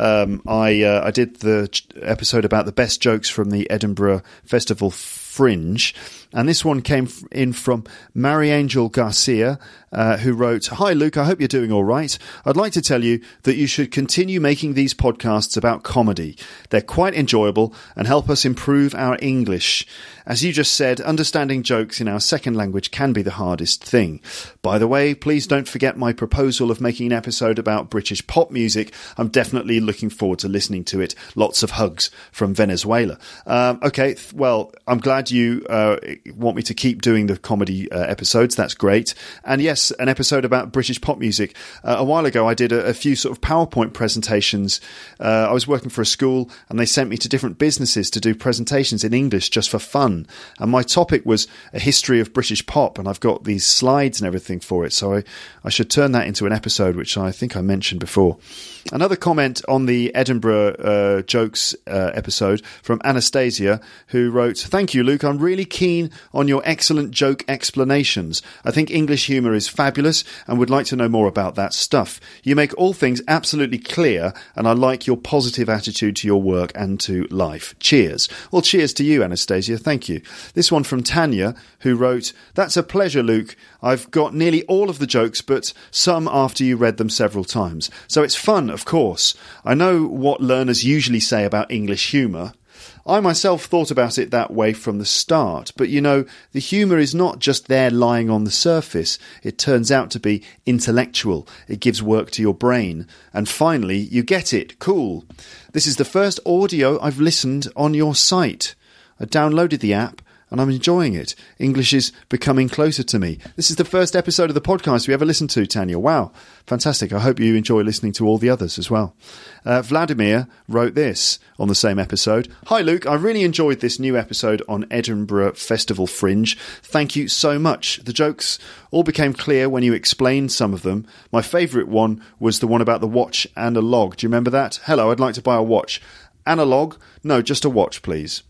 I did the episode about the best jokes from the Edinburgh Festival Fringe. And this one came in from Mariangel Garcia, who wrote, "Hi, Luke, I hope you're doing all right. I'd like to tell you that you should continue making these podcasts about comedy. They're quite enjoyable and help us improve our English. As you just said, understanding jokes in our second language can be the hardest thing. By the way, please don't forget my proposal of making an episode about British pop music. I'm definitely looking forward to listening to it. Lots of hugs from Venezuela." Okay, well, I'm glad you want me to keep doing the comedy episodes. That's great. And yes, an episode about British pop music. A while ago, I did a few sort of PowerPoint presentations. I was working for a school, and they sent me to different businesses to do presentations in English just for fun. And my topic was a history of British pop, and I've got these slides and everything for it. So I should turn that into an episode, which I think I mentioned before. Another comment on the Edinburgh jokes episode from Anastasia, who wrote, "Thank you, Luke. I'm really keen on your excellent joke explanations. I think English humour is fabulous and would like to know more about that stuff. You make all things absolutely clear, and I like your positive attitude to your work and to life. Cheers." Well, cheers to you, Anastasia. Thank you. This one from Tanya, who wrote, "That's a pleasure, Luke. I've got nearly all of the jokes, but some after you read them several times. So it's fun, of course. I know what learners usually say about English humour. I myself thought about it that way from the start, but you know, the humour is not just there lying on the surface. It turns out to be intellectual. It gives work to your brain. And finally, you get it. Cool. This is the first audio I've listened on your site. I downloaded the app, and I'm enjoying it. English is becoming closer to me." This is the first episode of the podcast we ever listened to, Tanya. Wow, fantastic. I hope you enjoy listening to all the others as well. Vladimir wrote this on the same episode. "Hi, Luke. I really enjoyed this new episode on Edinburgh Festival Fringe. Thank you so much. The jokes all became clear when you explained some of them. My favourite one was the one about the watch and a log. Do you remember that? Hello, I'd like to buy a watch. Analog? No, just a watch, please."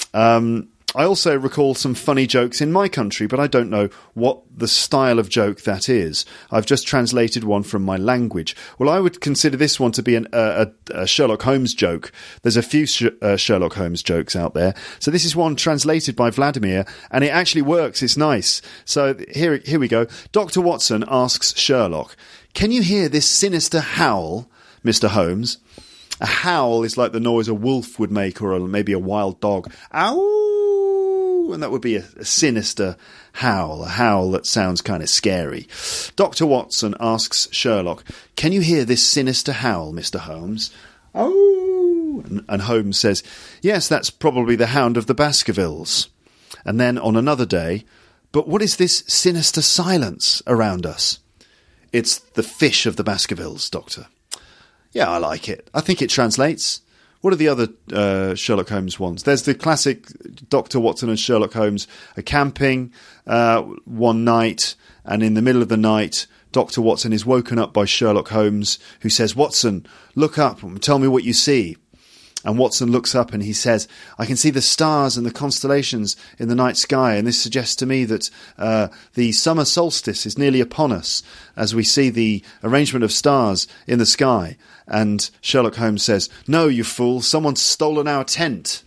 I also recall some funny jokes in my country, but I don't know what the style of joke that is. I've just translated one from my language. Well, I would consider this one to be a Sherlock Holmes joke. There's a few Sherlock Holmes jokes out there. So this is one translated by Vladimir, and it actually works. It's nice. So here we go. Dr. Watson asks Sherlock, "Can you hear this sinister howl, Mr. Holmes?" A howl is like the noise a wolf would make, or maybe a wild dog. Ow! And that would be a sinister howl, a howl that sounds kind of scary. Dr. Watson asks Sherlock, "Can you hear this sinister howl, Mr. Holmes?" "Oh!" And Holmes says, "Yes, that's probably the Hound of the Baskervilles." And then on another day, "But what is this sinister silence around us?" "It's the fish of the Baskervilles, Doctor." Yeah, I like it. I think it translates. What are the other Sherlock Holmes ones? There's the classic Dr. Watson and Sherlock Holmes are camping one night, and in the middle of the night, Dr. Watson is woken up by Sherlock Holmes, who says, "Watson, look up and tell me what you see." And Watson looks up and he says, "I can see the stars and the constellations in the night sky, and this suggests to me that the summer solstice is nearly upon us as we see the arrangement of stars in the sky." And Sherlock Holmes says, "No, you fool, someone's stolen our tent."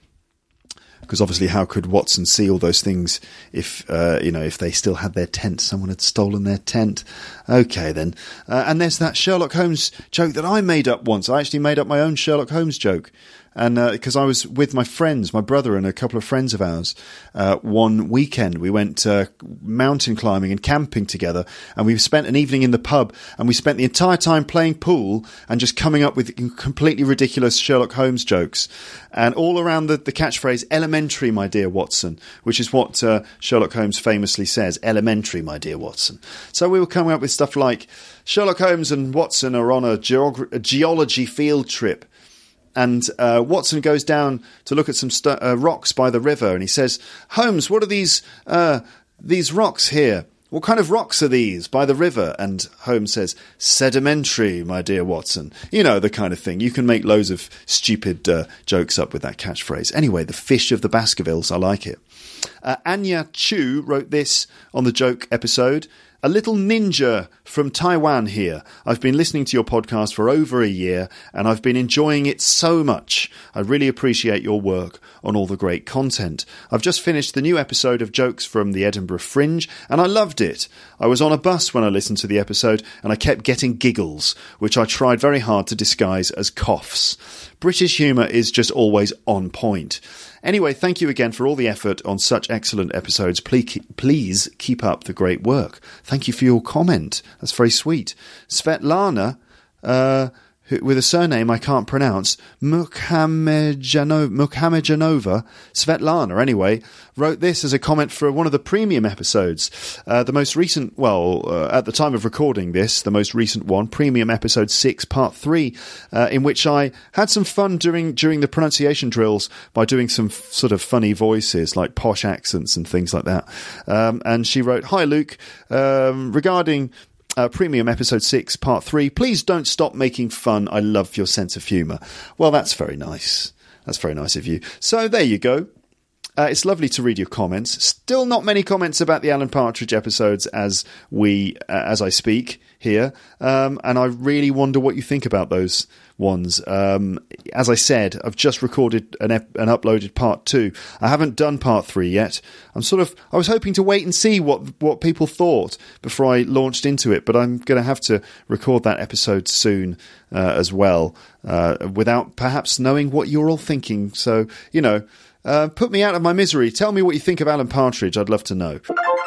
Because obviously, how could Watson see all those things if they still had their tent? Someone had stolen their tent. Okay, then. And there's that Sherlock Holmes joke that I made up once. I actually made up my own Sherlock Holmes joke. And because I was with my friends, my brother and a couple of friends of ours, one weekend we went mountain climbing and camping together, and we spent an evening in the pub, and we spent the entire time playing pool and just coming up with completely ridiculous Sherlock Holmes jokes, and all around the catchphrase "elementary, my dear Watson," which is what Sherlock Holmes famously says, "elementary, my dear Watson." So we were coming up with stuff like Sherlock Holmes and Watson are on a geology field trip. And Watson goes down to look at some rocks by the river, and he says, "Holmes, what are these rocks here?" What kind of rocks are these by the river? And Holmes says, sedimentary, my dear Watson. You know, the kind of thing. You can make loads of stupid jokes up with that catchphrase. Anyway, the fish of the Baskervilles, I like it. Anya Chu wrote this on the joke episode. A little ninja from Taiwan here. I've been listening to your podcast for over a year and I've been enjoying it so much. I really appreciate your work on all the great content. I've just finished the new episode of Jokes from the Edinburgh Fringe and I loved it. I was on a bus when I listened to the episode and I kept getting giggles, which I tried very hard to disguise as coughs. British humour is just always on point. Anyway, thank you again for all the effort on such excellent episodes. Please keep up the great work. Thank you for your comment. That's very sweet. Svetlana, with a surname I can't pronounce, Mukhamajanova, Svetlana anyway, wrote this as a comment for one of the premium episodes. The most recent, at the time of recording this, the most recent one, premium episode 6, part 3, in which I had some fun during the pronunciation drills by doing some sort of funny voices, like posh accents and things like that. And she wrote, "Hi Luke, regarding premium episode 6 part 3, please don't stop making fun. I love your sense of humour." Well, that's very nice. That's very nice of you. So there you go. It's lovely to read your comments. Still not many comments about the Alan Partridge episodes as I speak here, and I really wonder what you think about those ones. As I said, I've just recorded and uploaded part 2. I haven't done part 3 yet. I was hoping to wait and see what people thought before I launched into it, but I'm going to have to record that episode soon as well, without perhaps knowing what you're all thinking. So, put me out of my misery. Tell me what you think of Alan Partridge. I'd love to know.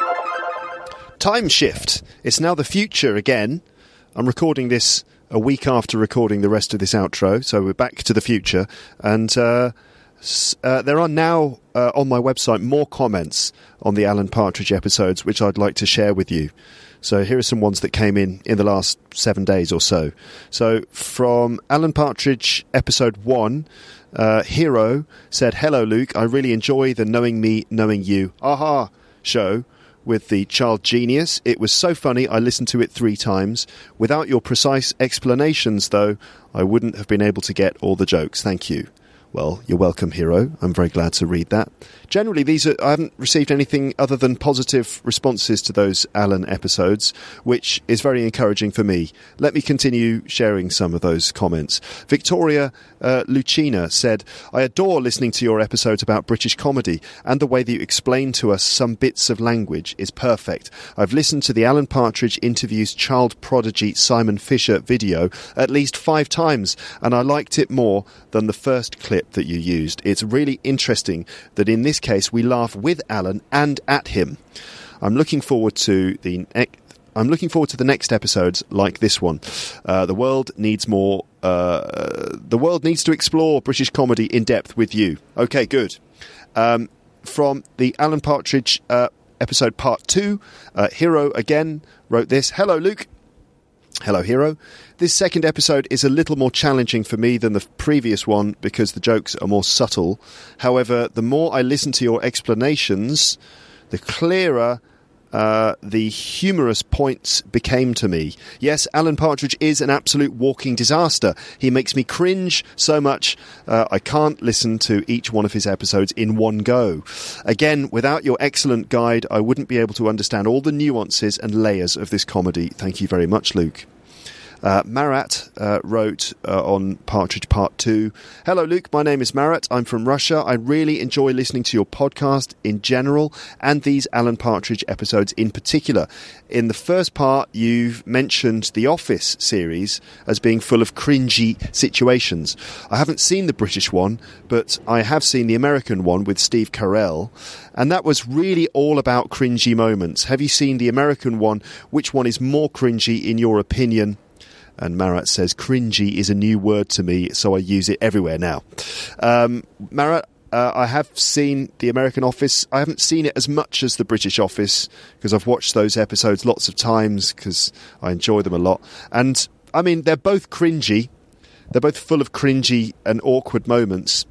Time shift. It's now the future again. I'm recording this a week after recording the rest of this outro, so we're back to the future. And there are now on my website more comments on the Alan Partridge episodes, which I'd like to share with you. So here are some ones that came in the last 7 days or so. So from Alan Partridge episode 1, Hero said, "Hello Luke, I really enjoy the Knowing Me, Knowing You Aha show with the child genius. It was so funny I listened to it 3 times. Without your precise explanations though, I wouldn't have been able to get all the jokes. Thank you." Well, you're welcome, Hero. I'm very glad to read that. Generally, I haven't received anything other than positive responses to those Alan episodes, which is very encouraging for me. Let me continue sharing some of those comments. Victoria Lucina said, "I adore listening to your episodes about British comedy, and the way that you explain to us some bits of language is perfect. I've listened to the Alan Partridge interviews child prodigy Simon Fisher video at least 5 times, and I liked it more than the first clip that you used. It's really interesting that in this case we laugh with Alan and at him. I'm looking forward to the next episodes like this one. The world needs more. The world needs to explore British comedy in depth with you." Okay, good. From the Alan Partridge episode part 2, Hero again wrote this. "Hello, Luke." Hello, Hero. This second episode is a little more challenging for me than the previous one because the jokes are more subtle. However, the more I listen to your explanations, the clearer the humorous points became to me. Yes, Alan Partridge is an absolute walking disaster. He makes me cringe so much I can't listen to each one of his episodes in one go. Again, without your excellent guide, I wouldn't be able to understand all the nuances and layers of this comedy. Thank you very much, Luke. Marat wrote on Partridge Part 2, "Hello Luke, my name is Marat. I'm from Russia. I really enjoy listening to your podcast in general and these Alan Partridge episodes in particular. In the first part, you've mentioned the Office series as being full of cringy situations. I haven't seen the British one, but I have seen the American one with Steve Carell, and that was really all about cringy moments. Have you seen the American one? Which one is more cringy in your opinion?" And Marat says, "Cringy is a new word to me, so I use it everywhere now." Marat, I have seen the American Office. I haven't seen it as much as the British Office because I've watched those episodes lots of times because I enjoy them a lot. And, I mean, they're both cringy. They're both full of cringy and awkward moments.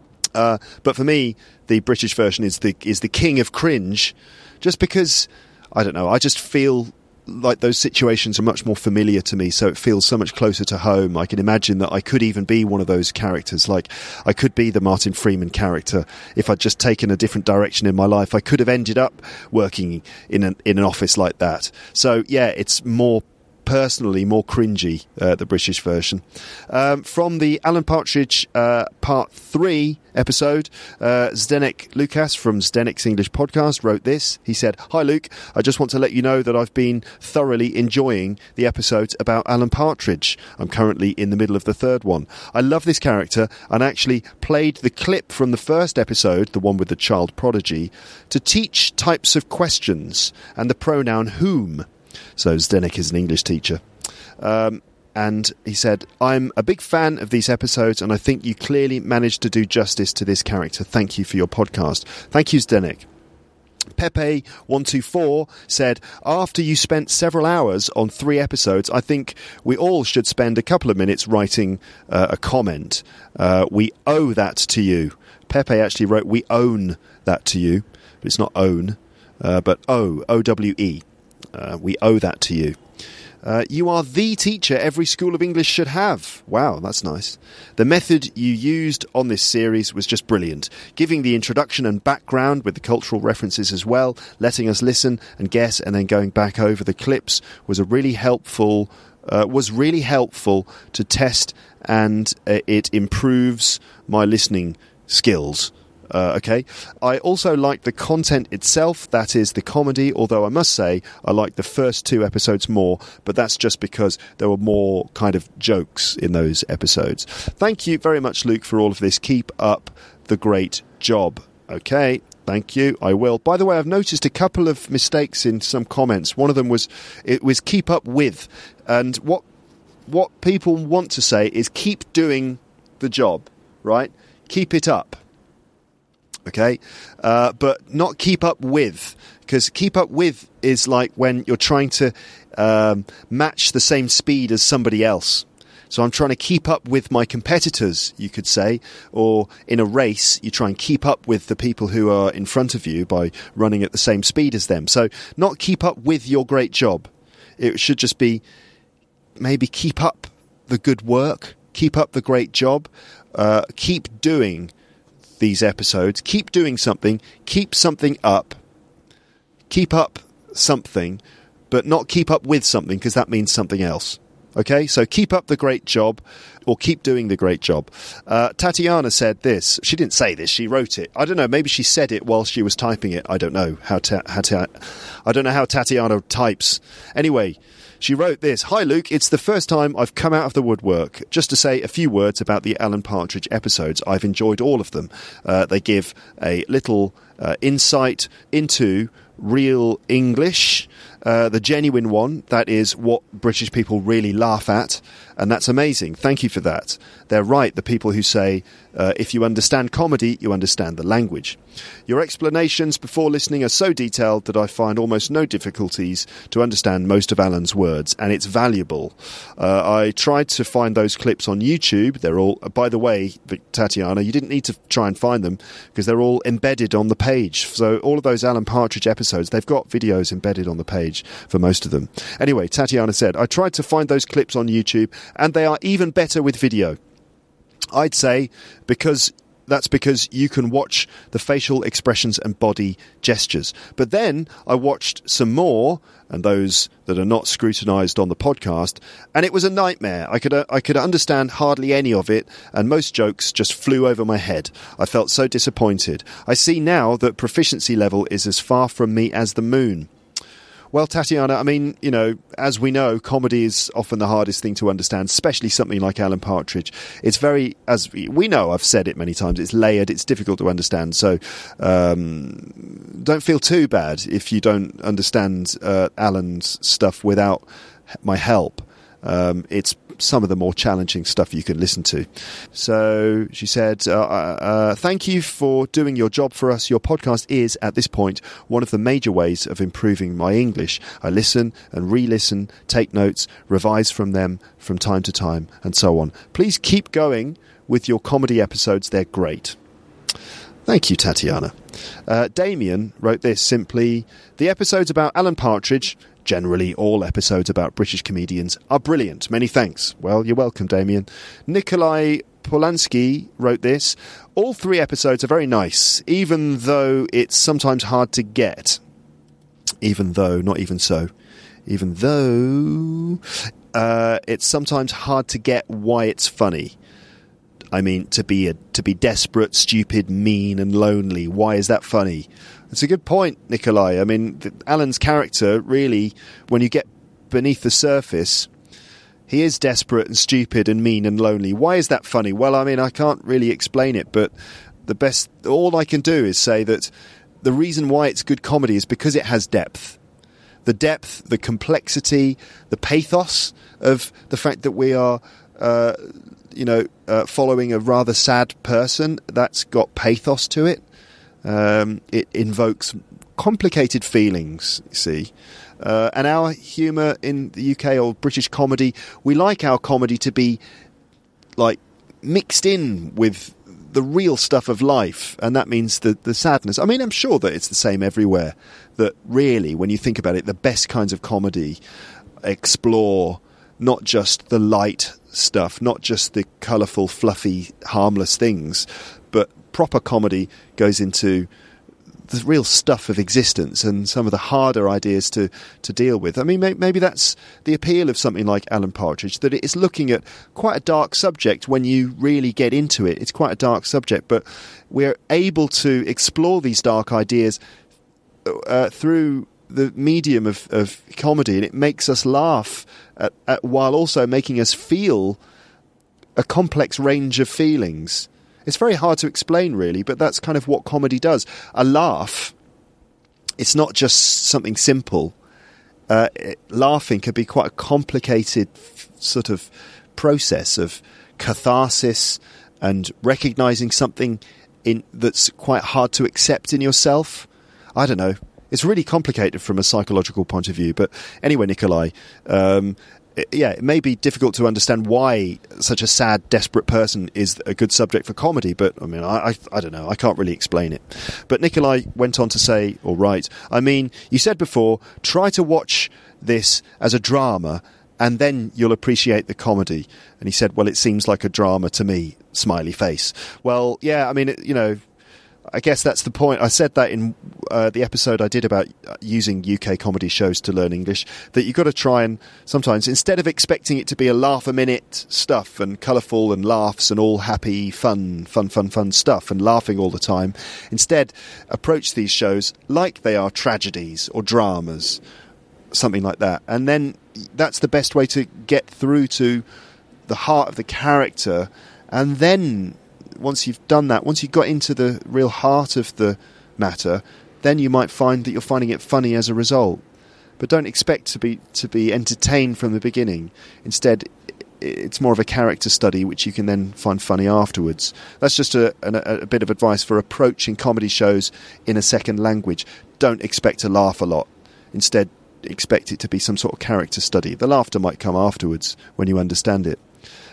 But for me, the British version is the king of cringe, just because I don't know. I just feel like those situations are much more familiar to me, so it feels so much closer to home. I can imagine that I could even be one of those characters. Like, I could be the Martin Freeman character if I'd just taken a different direction in my life. I could have ended up working in an office like that. So yeah, it's more personally more cringy, the British version. From the Alan Partridge Part 3 episode, Zdenek Lukas from Zdenek's English Podcast wrote this. He said, "Hi Luke, I just want to let you know that I've been thoroughly enjoying the episodes about Alan Partridge. I'm currently in the middle of the third one. I love this character and actually played the clip from the first episode, the one with the child prodigy, to teach types of questions and the pronoun whom." So Zdenek is an English teacher. And he said, "I'm a big fan of these episodes and I think you clearly managed to do justice to this character. Thank you for your podcast." Thank you, Zdenek. Pepe124 said, "After you spent several hours on 3 episodes, I think we all should spend a couple of minutes writing a comment. We owe that to you." Pepe actually wrote, "We own that to you." But it's not own, but O-W-E. We owe that to you. You are the teacher every school of English should have. Wow, that's nice. The method you used on this series was just brilliant. Giving the introduction and background with the cultural references as well, letting us listen and guess, and then going back over the clips was really helpful to test, and it improves my listening skills. Okay. I also like the content itself, that is the comedy, although I must say I like the first 2 episodes more, but that's just because there were more kind of jokes in those episodes. Thank you very much, Luke, for all of this. Keep up the great job. Okay, thank you. I will. By the way, I've noticed a couple of mistakes in some comments. One of them was keep up with, and what people want to say is keep doing the job, right? Keep it up. Okay, but not keep up with, because keep up with is like when you're trying to match the same speed as somebody else. So I'm trying to keep up with my competitors, you could say, or in a race, you try and keep up with the people who are in front of you by running at the same speed as them. So not keep up with your great job. It should just be maybe keep up the good work, keep up the great job, keep doing these episodes, keep doing something, keep something up, keep up something, but not keep up with something, because that means something else. Okay, so keep up the great job, or keep doing the great job. Tatiana said this. She didn't say this, she wrote it. I don't know, maybe she said it while she was typing it. I don't know how Tatiana types. Anyway, she wrote this. "Hi Luke, it's the first time I've come out of the woodwork. Just to say a few words about the Alan Partridge episodes. I've enjoyed all of them. They give a little insight into real English, the genuine one, that is what British people really laugh at, and that's amazing. Thank you for that. They're right, the people who say, if you understand comedy, you understand the language. Your explanations before listening are so detailed that I find almost no difficulties to understand most of Alan's words, and it's valuable. I tried to find those clips on YouTube. They're all, by the way, Tatiana, you didn't need to try and find them, because they're all embedded on the page. So all of those Alan Partridge episodes, they've got videos embedded on the page for most of them. Anyway, Tatiana said, "I tried to find those clips on YouTube, and they are even better with video. I'd say because you can watch the facial expressions and body gestures. But then I watched some more, and those that are not scrutinised on the podcast, and it was a nightmare. I could understand hardly any of it, and most jokes just flew over my head. I felt so disappointed. I see now that proficiency level is as far from me as the moon." Well, Tatiana, I mean, you know, as we know, comedy is often the hardest thing to understand, especially something like Alan Partridge. It's very, as we know, I've said it many times, it's layered, it's difficult to understand. So don't feel too bad if you don't understand Alan's stuff without my help. It's some of the more challenging stuff you can listen to. So she said, "Thank you for doing your job for us. Your podcast is, at this point, one of the major ways of improving my English. I listen and re-listen, take notes, revise from them from time to time, and so on. Please keep going with your comedy episodes. They're great." Thank you, Tatiana. Damien wrote this simply: the episodes about Alan Partridge, generally all episodes about British comedians, are brilliant. Many thanks. Well, you're welcome, Damien. Nikolai Polanski wrote this: all 3 episodes are very nice, even though it's sometimes hard to get. Even though, not even so. Even though it's sometimes hard to get why it's funny. I mean, to be desperate, stupid, mean and lonely. Why is that funny? It's a good point, Nikolai. I mean, Alan's character, really, when you get beneath the surface, he is desperate and stupid and mean and lonely. Why is that funny? Well, I mean, I can't really explain it, but all I can do is say that the reason why it's good comedy is because it has depth. The depth, the complexity, the pathos of the fact that we are... following a rather sad person, that's got pathos to it. It invokes complicated feelings, you see. And our humour in the UK, or British comedy, we like our comedy to be like mixed in with the real stuff of life, and that means the sadness. I mean, I'm sure that it's the same everywhere, that really, when you think about it, the best kinds of comedy explore not just the light stuff, not just the colourful, fluffy, harmless things, but proper comedy goes into the real stuff of existence and some of the harder ideas to deal with. I mean, maybe that's the appeal of something like Alan Partridge, that it is looking at quite a dark subject when you really get into it. It's quite a dark subject, but we're able to explore these dark ideas through the medium of comedy, and it makes us laugh while also making us feel a complex range of feelings. It's very hard to explain, really, but that's kind of what comedy does. A laugh, it's not just something simple. Laughing can be quite a complicated sort of process of catharsis and recognising something that's quite hard to accept in yourself. I don't know. It's really complicated from a psychological point of view. But anyway, Nikolai, it may be difficult to understand why such a sad, desperate person is a good subject for comedy. But, I mean, I don't know. I can't really explain it. But Nikolai went on to say, all right, I mean, you said before, try to watch this as a drama and then you'll appreciate the comedy. And he said, well, it seems like a drama to me, smiley face. Well, yeah, I mean, I guess that's the point. I said that in the episode I did about using UK comedy shows to learn English, that you've got to try and sometimes, instead of expecting it to be a laugh-a-minute stuff and colourful and laughs and all happy, fun stuff and laughing all the time, instead approach these shows like they are tragedies or dramas, something like that. And then that's the best way to get through to the heart of the character. And then once you've done that, once you've got into the real heart of the matter, then you might find that you're finding it funny as a result. But don't expect to be entertained from the beginning. Instead, it's more of a character study which you can then find funny afterwards. That's just a bit of advice for approaching comedy shows in a second language. Don't expect to laugh a lot. Instead, expect it to be some sort of character study. The laughter might come afterwards when you understand it.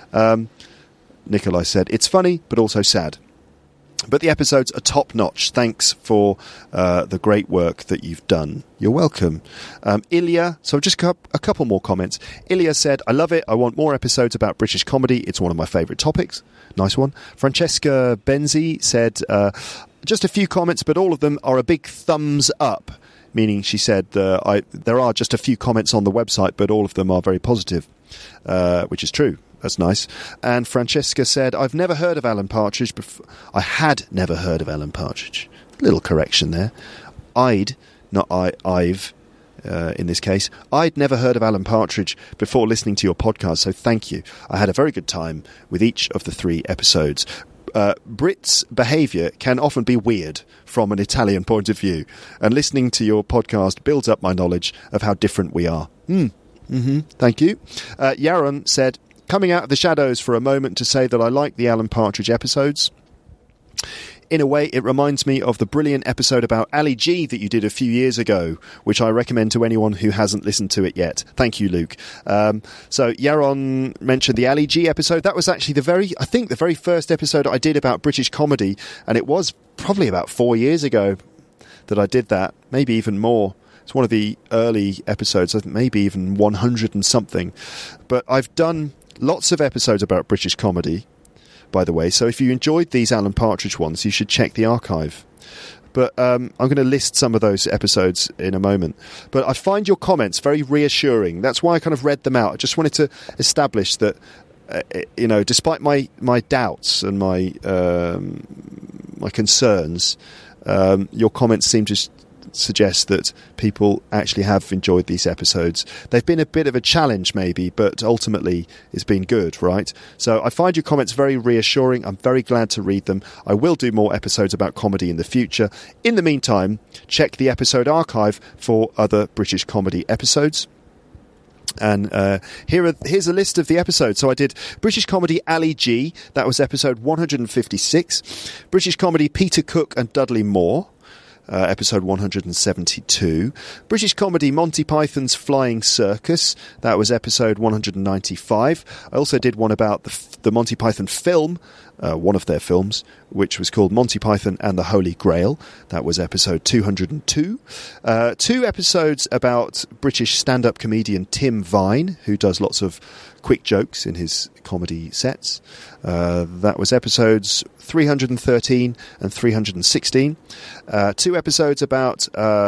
Nikolai said, it's funny, but also sad. But the episodes are top-notch. Thanks for the great work that you've done. You're welcome. Ilya, so just a couple more comments. Ilya said, I love it. I want more episodes about British comedy. It's one of my favourite topics. Nice one. Francesca Benzi said, just a few comments, but all of them are a big thumbs up. Meaning, she said, there are just a few comments on the website, but all of them are very positive, which is true. That's nice. And Francesca said, I've never heard of Alan Partridge before. I had never heard of Alan Partridge. Little correction there. I've, in this case, I'd never heard of Alan Partridge before listening to your podcast, so thank you. I had a very good time with each of the 3 episodes. Brits' behaviour can often be weird from an Italian point of view, and listening to your podcast builds up my knowledge of how different we are. Thank you. Yaron said, coming out of the shadows for a moment to say that I like the Alan Partridge episodes. In a way, it reminds me of the brilliant episode about Ali G that you did a few years ago, which I recommend to anyone who hasn't listened to it yet. Thank you, Luke. So Yaron mentioned the Ali G episode. That was actually the very first episode I did about British comedy, and it was probably about 4 years ago that I did that, maybe even more. It's one of the early episodes, maybe even 100 and something. But I've done lots of episodes about British comedy, by the way, so if you enjoyed these Alan Partridge ones, you should check the archive. But I'm going to list some of those episodes in a moment. But I find your comments very reassuring. That's why I kind of read them out. I just wanted to establish that, despite my doubts and my concerns, your comments seem to suggest that people actually have enjoyed these episodes. They've been a bit of a challenge maybe, but ultimately it's been good, right? So I find your comments very reassuring. I'm very glad to read them. I will do more episodes about comedy in the future. In the meantime, check the episode archive for other British comedy episodes. And here's a list of the episodes. So I did British comedy Ali G, that was episode 156. British comedy Peter Cook and Dudley Moore, episode 172. British comedy Monty Python's Flying Circus, that was episode 195. I also did one about the Monty Python film, one of their films, which was called Monty Python and the Holy Grail. That was episode 202. 2 episodes about British stand-up comedian Tim Vine, who does lots of quick jokes in his comedy sets. That was episodes 313 and 316. 2 episodes about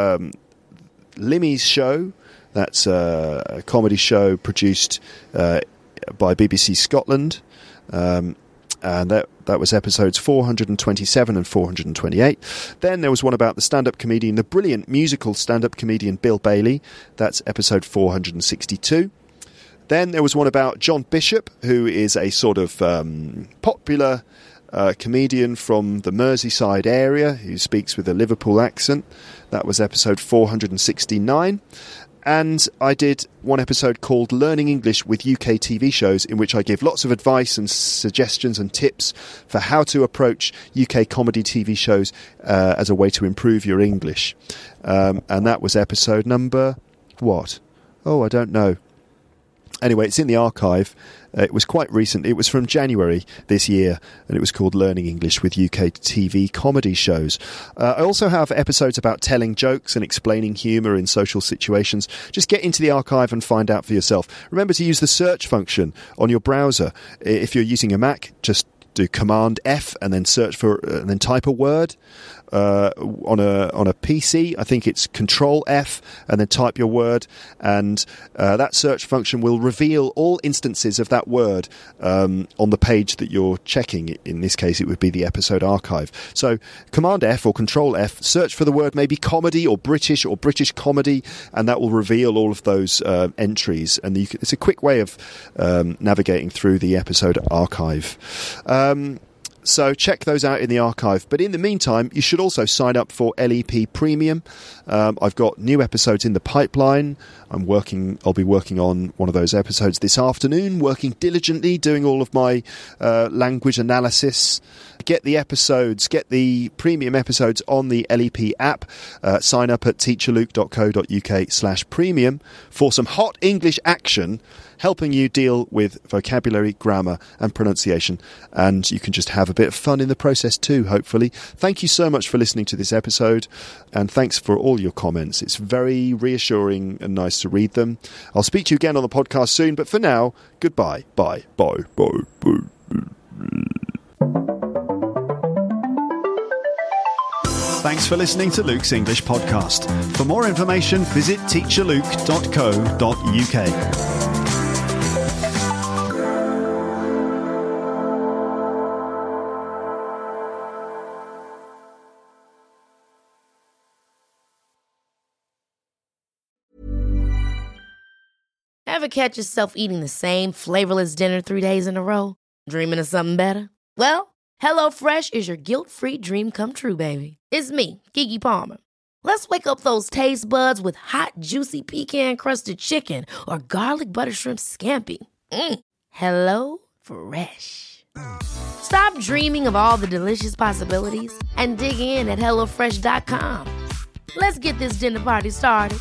Limmy's Show. That's a comedy show produced by BBC Scotland. And that was episodes 427 and 428. Then there was one about the stand-up comedian, the brilliant musical stand-up comedian Bill Bailey. That's episode 462. Then there was one about John Bishop, who is a sort of popular comedian from the Merseyside area who speaks with a Liverpool accent. That was episode 469. And I did one episode called Learning English with UK TV Shows, in which I give lots of advice and suggestions and tips for how to approach UK comedy TV shows as a way to improve your English. And that was episode number what? Oh, I don't know. Anyway, it's in the archive. It was quite recent. It was from January this year, and it was called Learning English with UK TV Comedy Shows. I also have episodes about telling jokes and explaining humour in social situations. Just get into the archive and find out for yourself. Remember to use the search function on your browser. If you're using a Mac, just do Command F and then search for and then type a word. On a PC, I think it's Control F and then type your word, and that search function will reveal all instances of that word on the page that you're checking. In this case, it would be the episode archive. So Command F or Control F, search for the word maybe comedy or British comedy, and that will reveal all of those entries. And it's a quick way of navigating through the episode archive. So check those out in the archive. But in the meantime, you should also sign up for LEP Premium. I've got new episodes in the pipeline. I'll be working on one of those episodes this afternoon, working diligently, doing all of my language analysis. Get the premium episodes on the LEP app. Sign up at teacherluke.co.uk/premium for some hot English action, helping you deal with vocabulary, grammar and pronunciation. And you can just have a bit of fun in the process too, hopefully. Thank you so much for listening to this episode, and thanks for all your comments. It's very reassuring and nice to read them. I'll speak to you again on the podcast soon, but for now, goodbye. Bye. Bye. Bye. Bye. Thanks for listening to Luke's English Podcast. For more information, visit teacherluke.co.uk. Ever catch yourself eating the same flavorless dinner 3 days in a row? Dreaming of something better? Well, HelloFresh is your guilt-free dream come true, baby. It's me, Keke Palmer. Let's wake up those taste buds with hot, juicy pecan-crusted chicken or garlic butter shrimp scampi. Hello Fresh. Stop dreaming of all the delicious possibilities and dig in at HelloFresh.com. Let's get this dinner party started.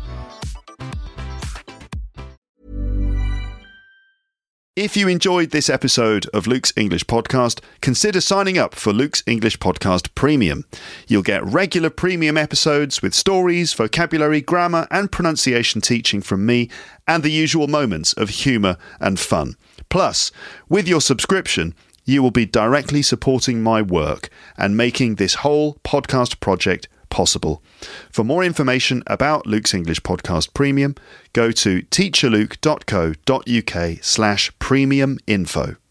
If you enjoyed this episode of Luke's English Podcast, consider signing up for Luke's English Podcast Premium. You'll get regular premium episodes with stories, vocabulary, grammar and pronunciation teaching from me and the usual moments of humour and fun. Plus, with your subscription, you will be directly supporting my work and making this whole podcast project possible. For more information about Luke's English Podcast Premium, go to teacherluke.co.uk/premium info.